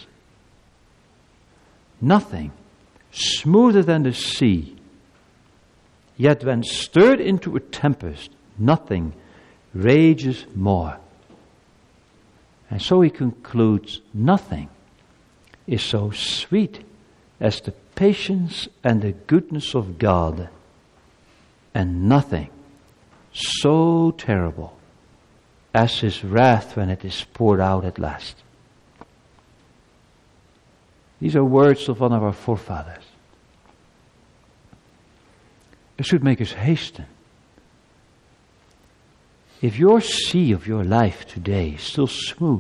Nothing smoother than the sea, yet when stirred into a tempest, nothing rages more. And so he concludes, nothing is so sweet as the patience and the goodness of God, and nothing so terrible as his wrath when it is poured out at last. These are words of one of our forefathers. It should make us hasten. If your sea of your life today is still smooth,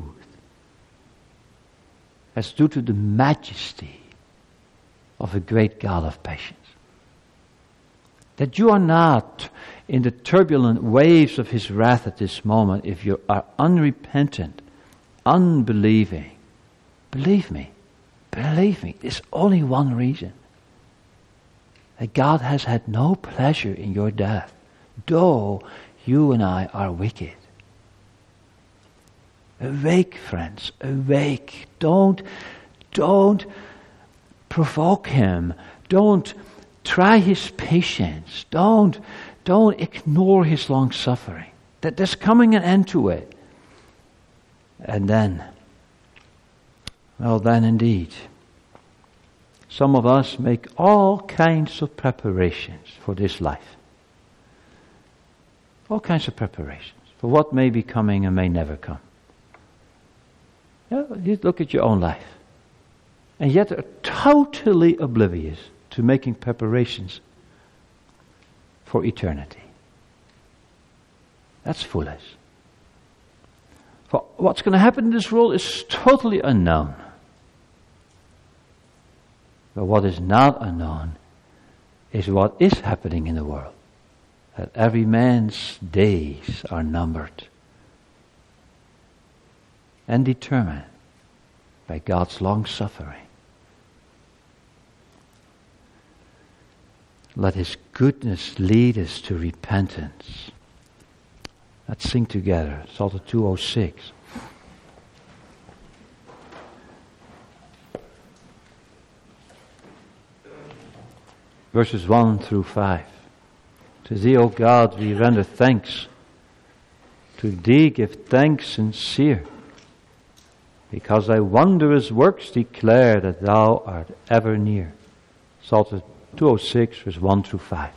that's due to the majesty of a great God of patience. That you are not in the turbulent waves of his wrath at this moment if you are unrepentant, unbelieving. Believe me, believe me, there's only one reason. That God has had no pleasure in your death, though you and I are wicked. Awake, friends, awake. Don't, don't provoke him. Don't try his patience. Don't, don't ignore his long suffering. That there's coming an end to it. And then, well then indeed, some of us make all kinds of preparations for this life. All kinds of preparations for what may be coming and may never come. Yeah, you look at your own life. And yet are totally oblivious to making preparations for eternity. That's foolish. For what's going to happen in this world is totally unknown. But what is not unknown is what is happening in the world. That every man's days are numbered and determined by God's long suffering. Let his goodness lead us to repentance. Let's sing together. Psalm two oh six. Verses one through five. To thee, O God, we render thanks. To thee give thanks sincere. Because thy wondrous works declare that thou art ever near. Psalm two oh six, verse one through five.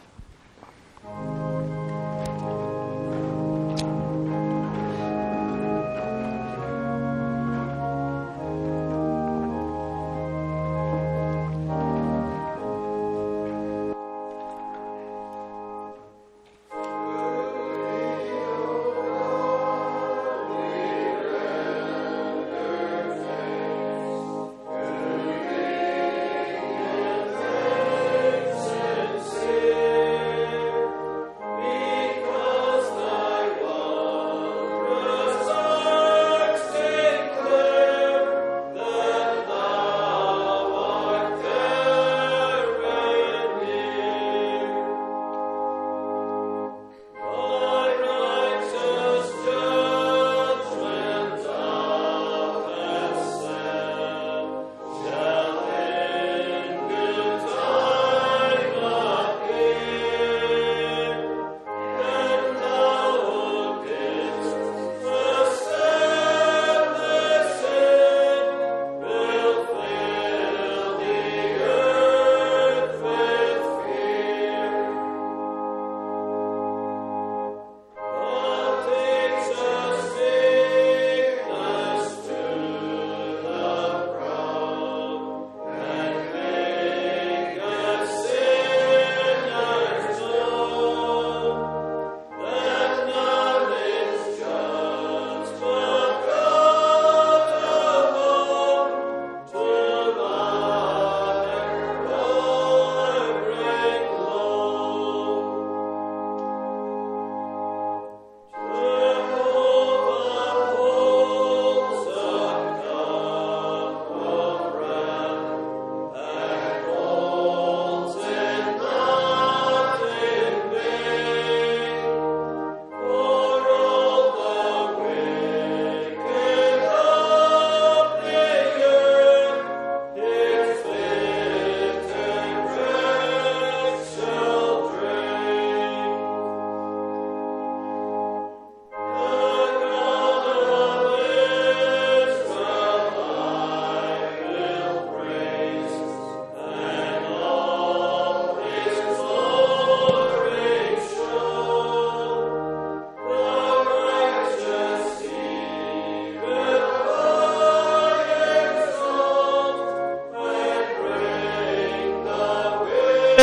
Say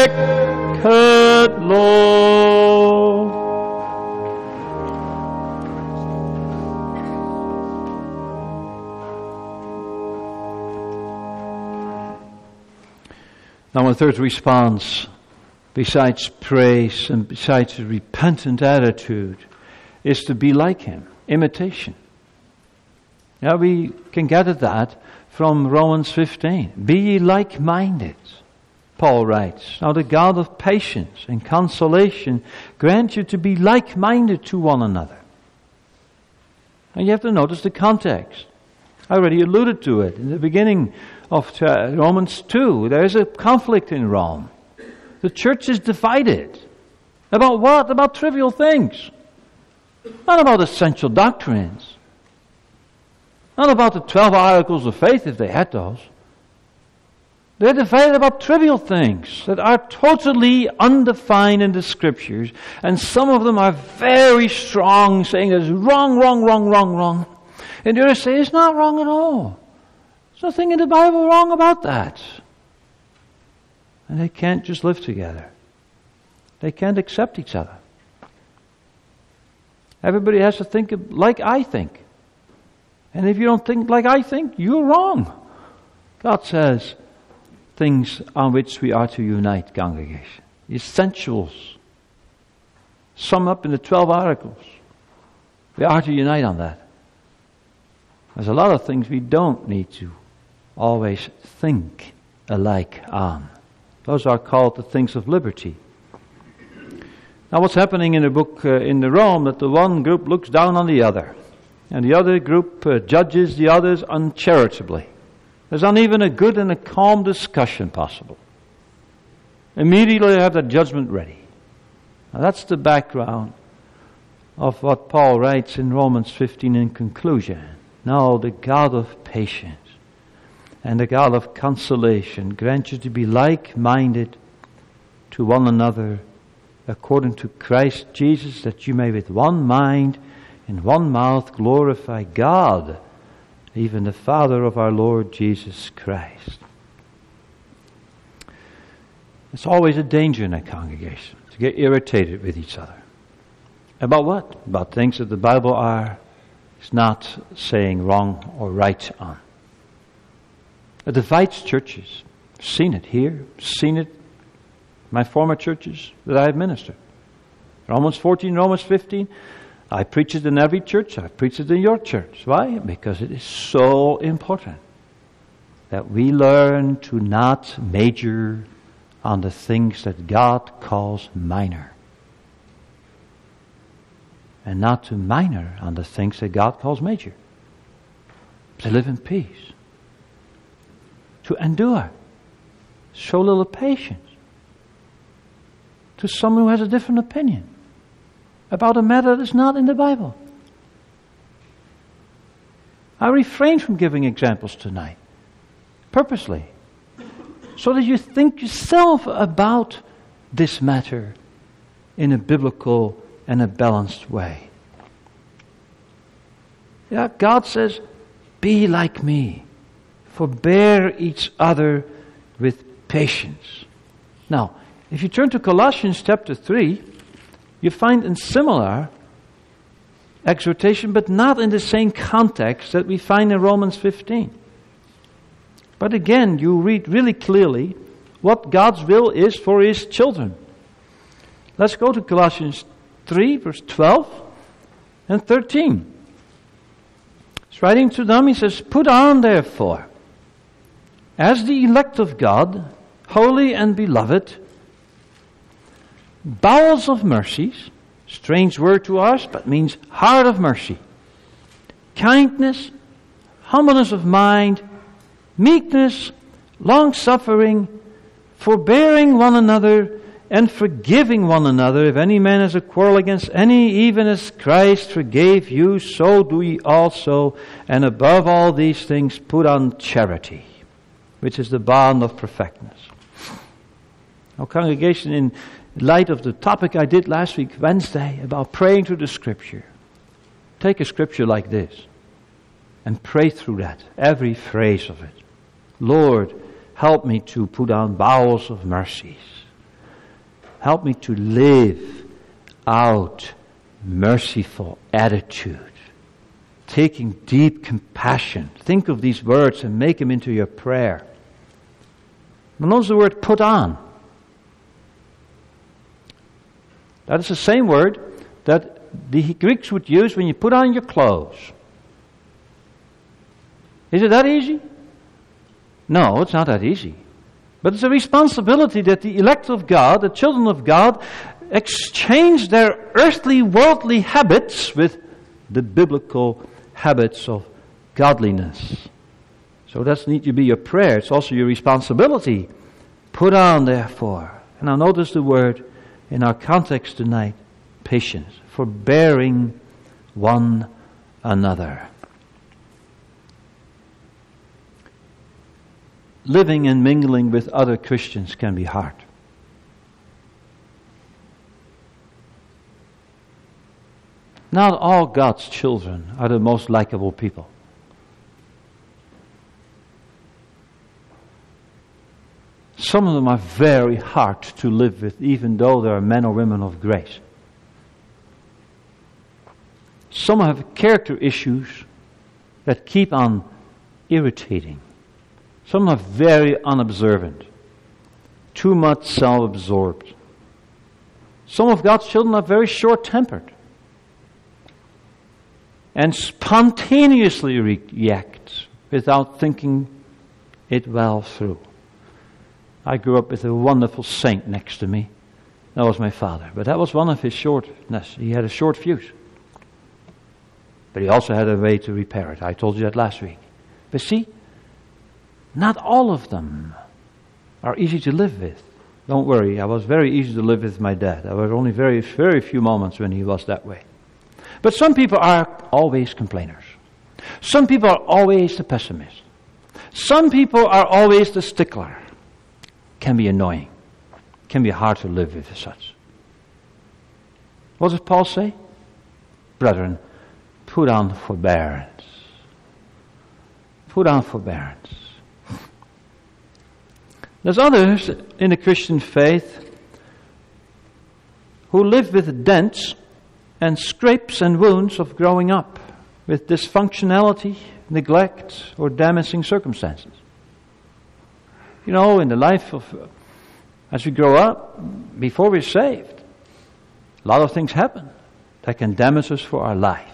wicked low. Now, a third response, besides praise and besides a repentant attitude, is to be like Him, imitation. Now, we can gather that from Romans fifteen. Be ye like-minded, Paul writes. Now, the God of patience and consolation grant you to be like-minded to one another. And you have to notice the context. I already alluded to it in the beginning of Romans two. There is a conflict in Rome. The church is divided. About what? About trivial things. Not about essential doctrines. Not about the twelve articles of faith, if they had those. They're divided about trivial things that are totally undefined in the Scriptures. And some of them are very strong, saying it's wrong, wrong, wrong, wrong, wrong. And the others say it's not wrong at all. There's nothing in the Bible wrong about that. And they can't just live together. They can't accept each other. Everybody has to think like I think. And if you don't think like I think, you're wrong. God says things on which we are to unite, congregation. Essentials. Sum up in the twelve articles. We are to unite on that. There's a lot of things we don't need to always think alike on. Those are called the things of liberty. Now, what's happening in the book uh, in the Rome, that the one group looks down on the other, and the other group uh, judges the others uncharitably. There's not even a good and a calm discussion possible. Immediately they have the judgment ready. Now, that's the background of what Paul writes in Romans fifteen in conclusion. Now, the God of patience and the God of consolation grant you to be like-minded to one another according to Christ Jesus, that you may with one mind in one mouth glorify God, even the Father of our Lord Jesus Christ. It's always a danger in a congregation to get irritated with each other. About what? About things that the Bible are is not saying wrong or right on. It divides churches. I've seen it here, seen it in my former churches that I have ministered. Romans fourteen, Romans fifteen. I preach it in every church. I preach it in your church. Why? Because it is so important that we learn to not major on the things that God calls minor, and not to minor on the things that God calls major. To live in peace. To endure. Show a little patience to someone who has a different opinion about a matter that is not in the Bible. I refrain from giving examples tonight, purposely, so that you think yourself about this matter in a biblical and a balanced way. Yeah, God says, be like me, forbear each other with patience. Now, if you turn to Colossians chapter three, you find a similar exhortation, but not in the same context that we find in Romans fifteen. But again, you read really clearly what God's will is for His children. Let's go to Colossians three, verse twelve and thirteen. He's writing to them, he says, put on therefore, as the elect of God, holy and beloved, bowels of mercies, strange word to us, but means heart of mercy, kindness, humbleness of mind, meekness, long-suffering, forbearing one another, and forgiving one another. If any man has a quarrel against any, even as Christ forgave you, so do ye also. And above all these things, put on charity, which is the bond of perfectness. Our congregation, in light of the topic I did last week, Wednesday, about praying through the Scripture, take a scripture like this and pray through that, every phrase of it. Lord, help me to put on bowels of mercies. help me to live out merciful attitude, taking deep compassion. Think of these words and make them into your prayer. And notice the word put on. That is the same word that the Greeks would use when you put on your clothes. Is it that easy? No, it's not that easy. But it's a responsibility that the elect of God, the children of God, exchange their earthly, worldly habits with the biblical habits of godliness. So that's need to be your prayer. It's also your responsibility. Put on, therefore. And now notice the word in our context tonight, patience, forbearing one another. Living and mingling with other Christians can be hard. Not all God's children are the most likable people. Some of them are very hard to live with, even though they are men or women of grace. Some have character issues that keep on irritating. Some are very unobservant, too much self-absorbed. Some of God's children are very short-tempered and spontaneously react without thinking it well through. I grew up with a wonderful saint next to me. That was my father. But that was one of his shortness. He had a short fuse. But he also had a way to repair it. I told you that last week. But see, not all of them are easy to live with. Don't worry, I was very easy to live with my dad. There were only very, very few moments when he was that way. But some people are always complainers. Some people are always the pessimist. Some people are always the stickler. Can be annoying. Can be hard to live with as such. What does Paul say? Brethren, put on forbearance. Put on forbearance. There's others in the Christian faith who live with dents and scrapes and wounds of growing up with dysfunctionality, neglect, or damaging circumstances. You know, in the life of, uh, as we grow up, before we're saved, a lot of things happen that can damage us for our life.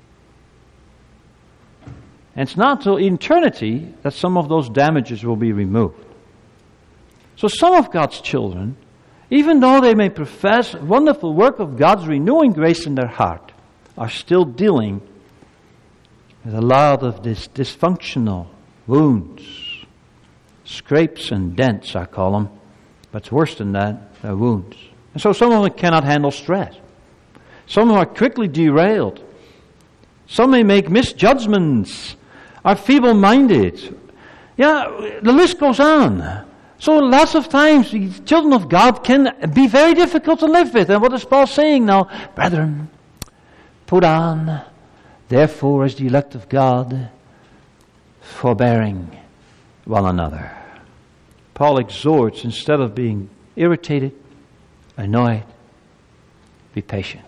And it's not till eternity that some of those damages will be removed. So some of God's children, even though they may profess a wonderful work of God's renewing grace in their heart, are still dealing with a lot of this dysfunctional wounds, scrapes and dents, I call them. But it's worse than that, they're wounds. And so some of them cannot handle stress. Some of them are quickly derailed. Some may make misjudgments, are feeble-minded. Yeah, the list goes on. So lots of times the children of God can be very difficult to live with. And what is Paul saying now? Brethren, put on, therefore, as the elect of God, forbearing one another. Paul exhorts, instead of being irritated, annoyed, be patient.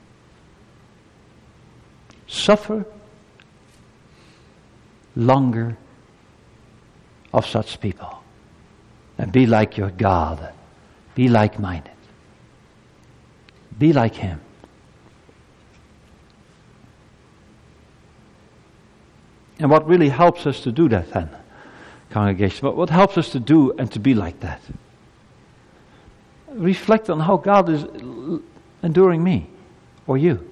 Suffer longer of such people. And be like your God. Be like-minded. Be like Him. And what really helps us to do that then, congregation, but what helps us to do and to be like that? Reflect on how God is enduring me or you.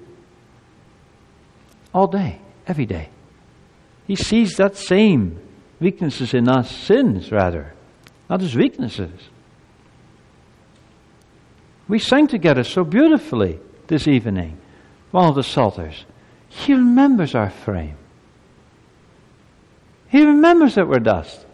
All day, every day. He sees that same weaknesses in us, sins rather, not as weaknesses. We sang together so beautifully this evening, one of the psalters. He remembers our frame. He remembers that we're dust.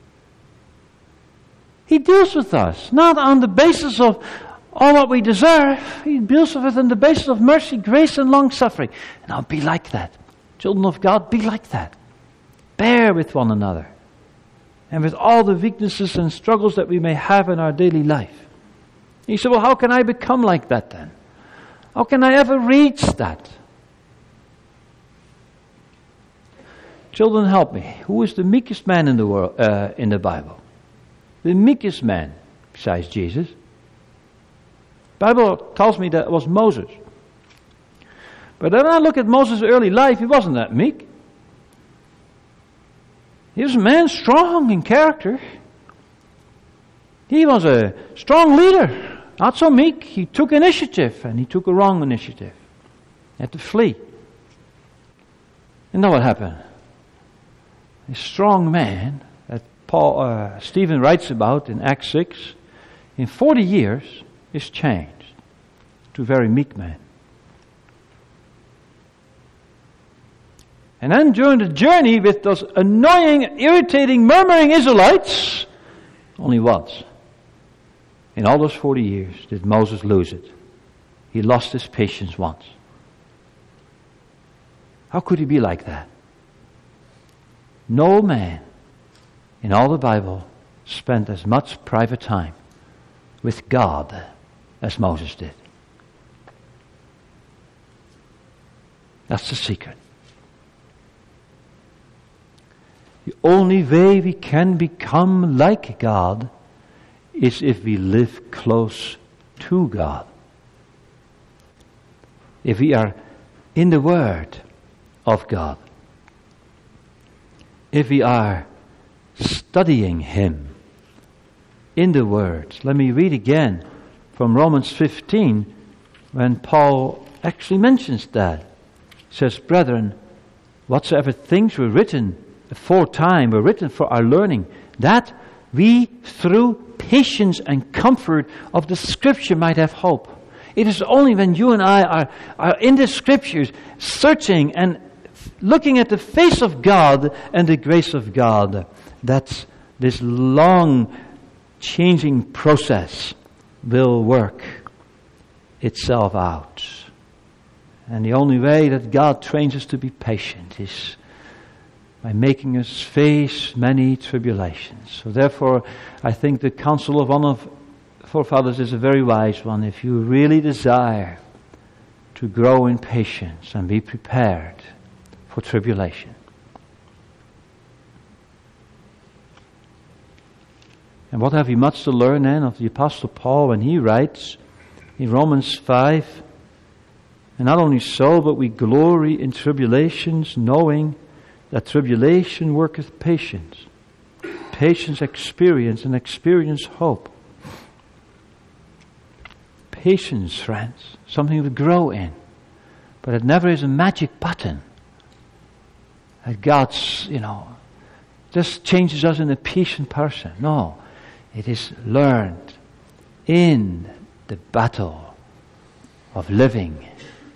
He deals with us, not on the basis of all what we deserve. He deals with us on the basis of mercy, grace, and long-suffering. And I'll be like that. Children of God, be like that. Bear with one another. And with all the weaknesses and struggles that we may have in our daily life. He said, well, how can I become like that then? How can I ever reach that? Children, help me. Who is the meekest man in the world, uh, in the Bible? The meekest man besides Jesus. The Bible tells me that it was Moses. But when I look at Moses' early life, he wasn't that meek. He was a man strong in character. He was a strong leader, not so meek. He took initiative, and he took a wrong initiative. He had to flee. You know what happened? A strong man that Paul, uh, Stephen writes about in Acts six, in forty years is changed to a very meek man. And then during the journey with those annoying, irritating, murmuring Israelites, only once, in all those forty years, did Moses lose it. He lost his patience once. How could he be like that? No man in all the Bible spent as much private time with God as Moses did. That's the secret. The only way we can become like God is if we live close to God. If we are in the Word of God. If we are studying Him in the Word. Let me read again from Romans fifteen when Paul actually mentions that. He says, brethren, whatsoever things were written aforetime were written for our learning, that we through patience and comfort of the Scripture might have hope. It is only when you and I are, are in the Scriptures, searching and looking at the face of God and the grace of God, that this long changing process will work itself out. And the only way that God trains us to be patient is by making us face many tribulations. So therefore, I think the counsel of one of forefathers is a very wise one. If you really desire to grow in patience and be prepared for tribulation. And what have we much to learn then of the Apostle Paul when he writes in Romans five, and not only so, but we glory in tribulations, knowing that tribulation worketh patience. Patience experience, and experience hope. Patience, friends, something to grow in. But it never is a magic button that God's, you know, just changes us in a patient person. No, it is learned in the battle of living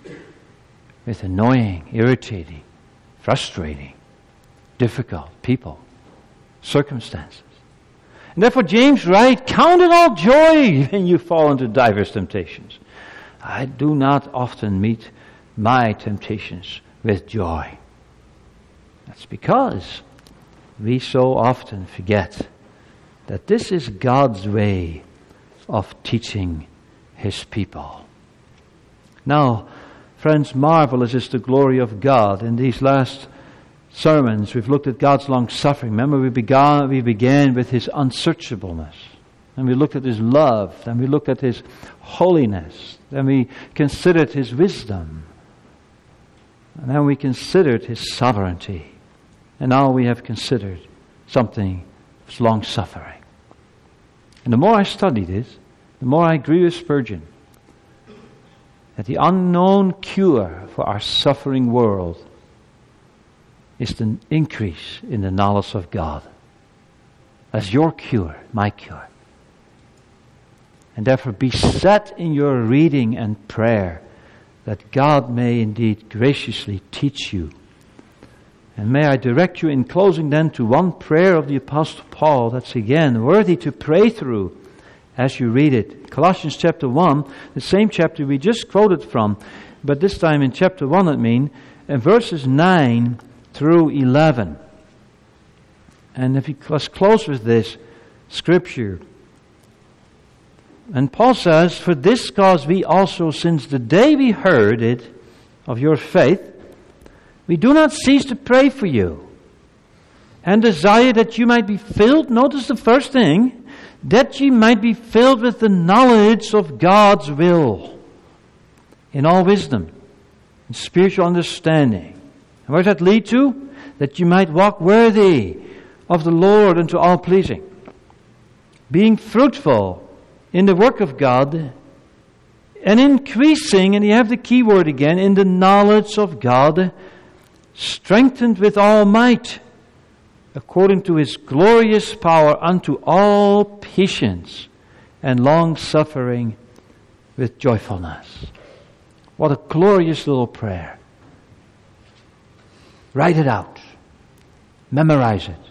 with annoying, irritating, frustrating, difficult people, circumstances. And therefore James writes, count it all joy when you fall into diverse temptations. I do not often meet my temptations with joy. That's because we so often forget that this is God's way of teaching His people. Now, friends, marvelous is the glory of God. In these last sermons, we've looked at God's long suffering. Remember, we began, we began with His unsearchableness. And we looked at His love. Then we looked at His holiness. Then we considered His wisdom. And then we considered His sovereignty. And now we have considered something of His long suffering. And the more I study this, the more I agree with Spurgeon that the unknown cure for our suffering world is the increase in the knowledge of God. That's your cure, my cure. And therefore be set in your reading and prayer that God may indeed graciously teach you. And may I direct you in closing then to one prayer of the Apostle Paul that's again worthy to pray through as you read it. Colossians chapter one, the same chapter we just quoted from, but this time in chapter one, I mean, and verses nine through eleven. And if you let's close with this scripture. And Paul says, for this cause we also, since the day we heard it, of your faith, we do not cease to pray for you, and desire that you might be filled, notice the first thing, that you might be filled with the knowledge of God's will, in all wisdom, and spiritual understanding. And where does that lead to? That you might walk worthy of the Lord unto all pleasing, being fruitful in the work of God, and increasing, and you have the key word again, in the knowledge of God, strengthened with all might, according to His glorious power, unto all patience and long suffering with joyfulness. What a glorious little prayer. Write it out. Memorize it.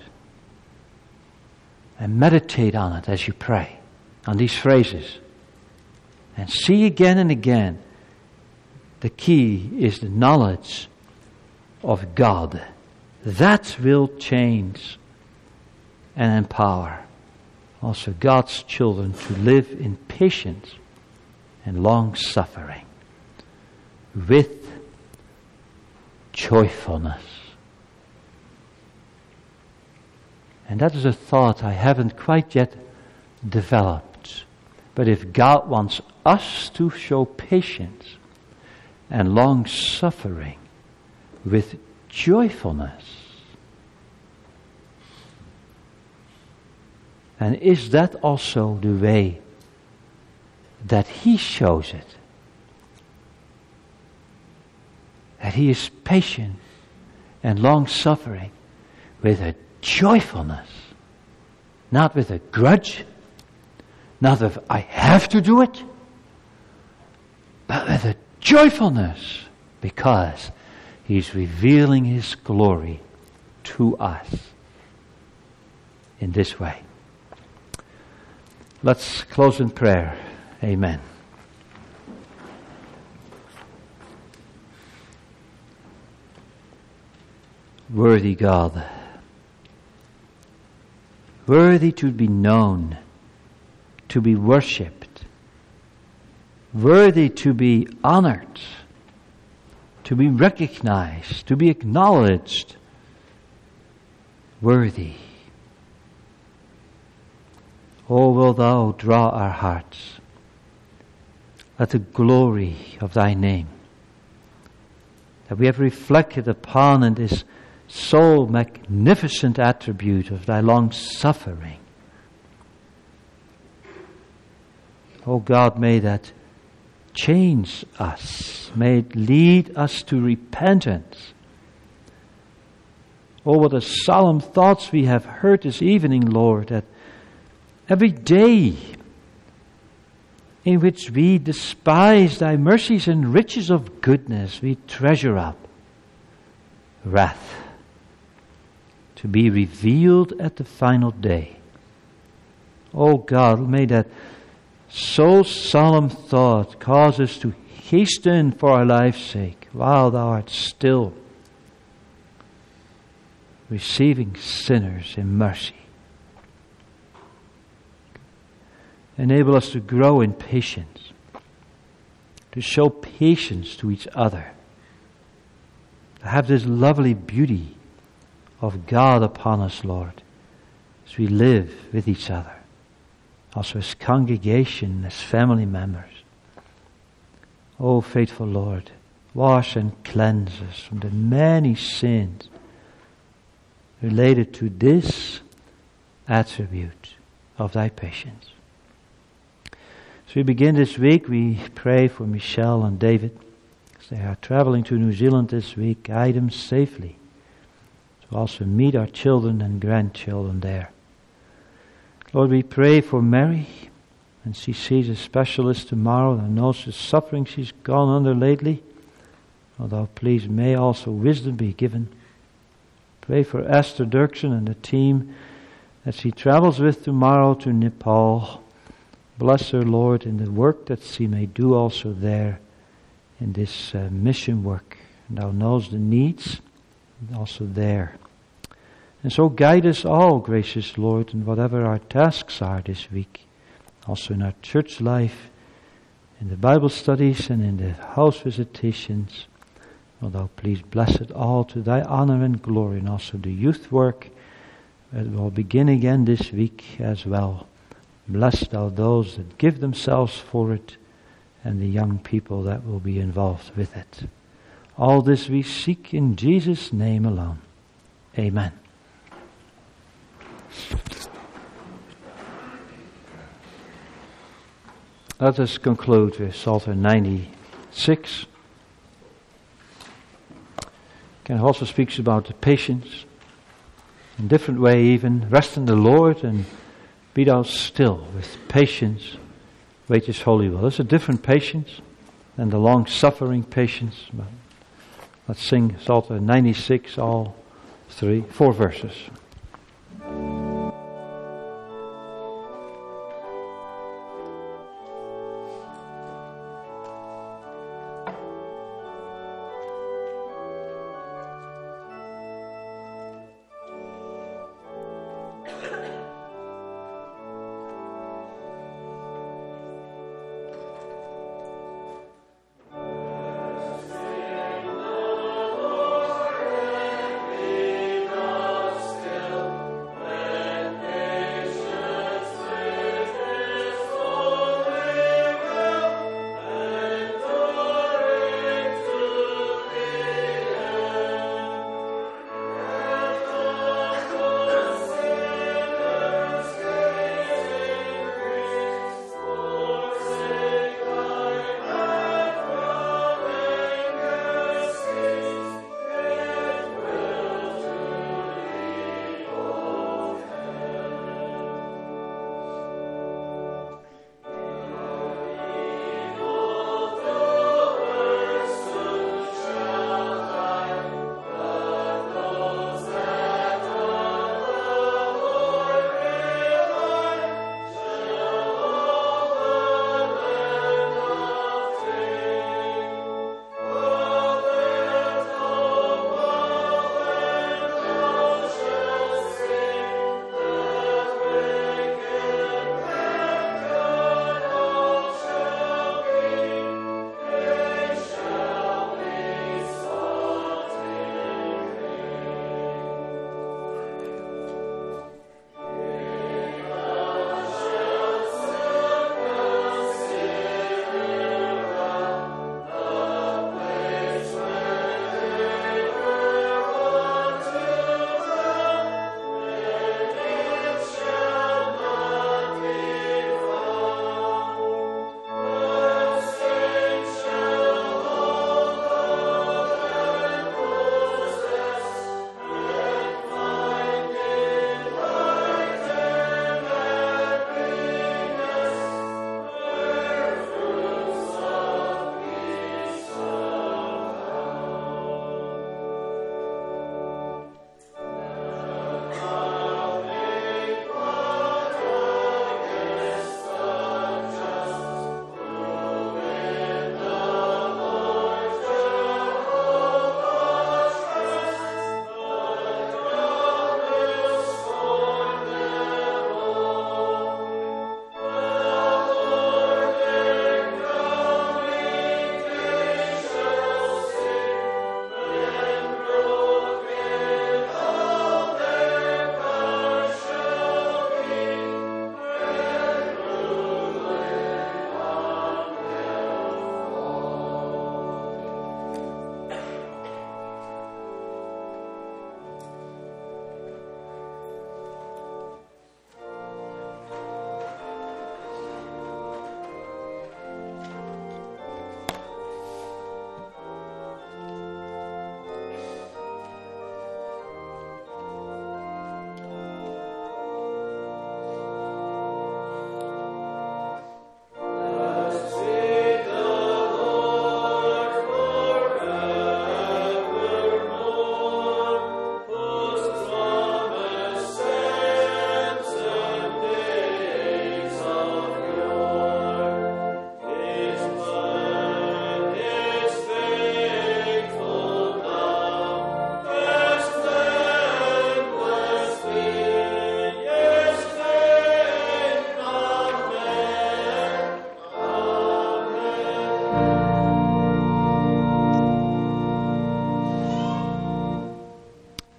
And meditate on it as you pray, on these phrases. And see again and again, the key is the knowledge of God. That will change and empower also God's children to live in patience and long suffering with joyfulness. And that is a thought I haven't quite yet developed. But if God wants us to show patience and long suffering with joyfulness, and is that also the way that He shows it? That He is patient and long suffering with a joyfulness, not with a grudge, not with I have to do it, but with a joyfulness, because He's revealing His glory to us in this way. Let's close in prayer. Amen. Worthy God, worthy to be known, to be worshipped, worthy to be honored, to be recognized, to be acknowledged, worthy. Oh, will Thou draw our hearts. Let the glory of Thy name that we have reflected upon in this so magnificent attribute of Thy long suffering. Oh God, may that change us. May it lead us to repentance. Oh, what a solemn thoughts we have heard this evening, Lord, that every day in which we despise Thy mercies and riches of goodness, we treasure up wrath to be revealed at the final day. Oh God, may that so solemn thought cause us to hasten for our life's sake while Thou art still receiving sinners in mercy. Enable us to grow in patience, to show patience to each other, to have this lovely beauty of God upon us, Lord, as we live with each other, also as congregation, as family members. Oh, faithful Lord, wash and cleanse us from the many sins related to this attribute of Thy patience. As we begin this week, we pray for Michelle and David as they are traveling to New Zealand this week. Guide them safely to also meet our children and grandchildren there. Lord, we pray for Mary, and she sees a specialist tomorrow and knows the suffering she's gone under lately. Although, please, may also wisdom be given. Pray for Esther Dirksen and the team that she travels with tomorrow to Nepal. Bless her, Lord, in the work that she may do also there in this uh, mission work. And Thou knows the needs also there. And so guide us all, gracious Lord, in whatever our tasks are this week. also in our church life, in the Bible studies and in the house visitations. O Thou please bless it all to Thy honor and glory, and also the youth work that will begin again this week as well. Bless Thou those that give themselves for it, and the young people that will be involved with it. All this we seek in Jesus' name alone. Amen. Let us conclude with Psalter ninety-six. It also speaks about the patience, in a different way even. Rest in the Lord and be thou still with patience. Wait His holy will. It's a different patience than the long-suffering patience. But let's sing Psalter ninety-six, all three, four verses. Still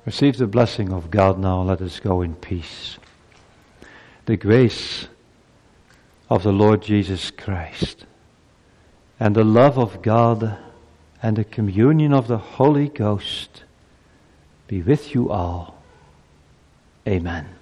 Receive the blessing of God now. Let us go in peace. The grace of the Lord Jesus Christ, and the love of God, and the communion of the Holy Ghost be with you all. Amen.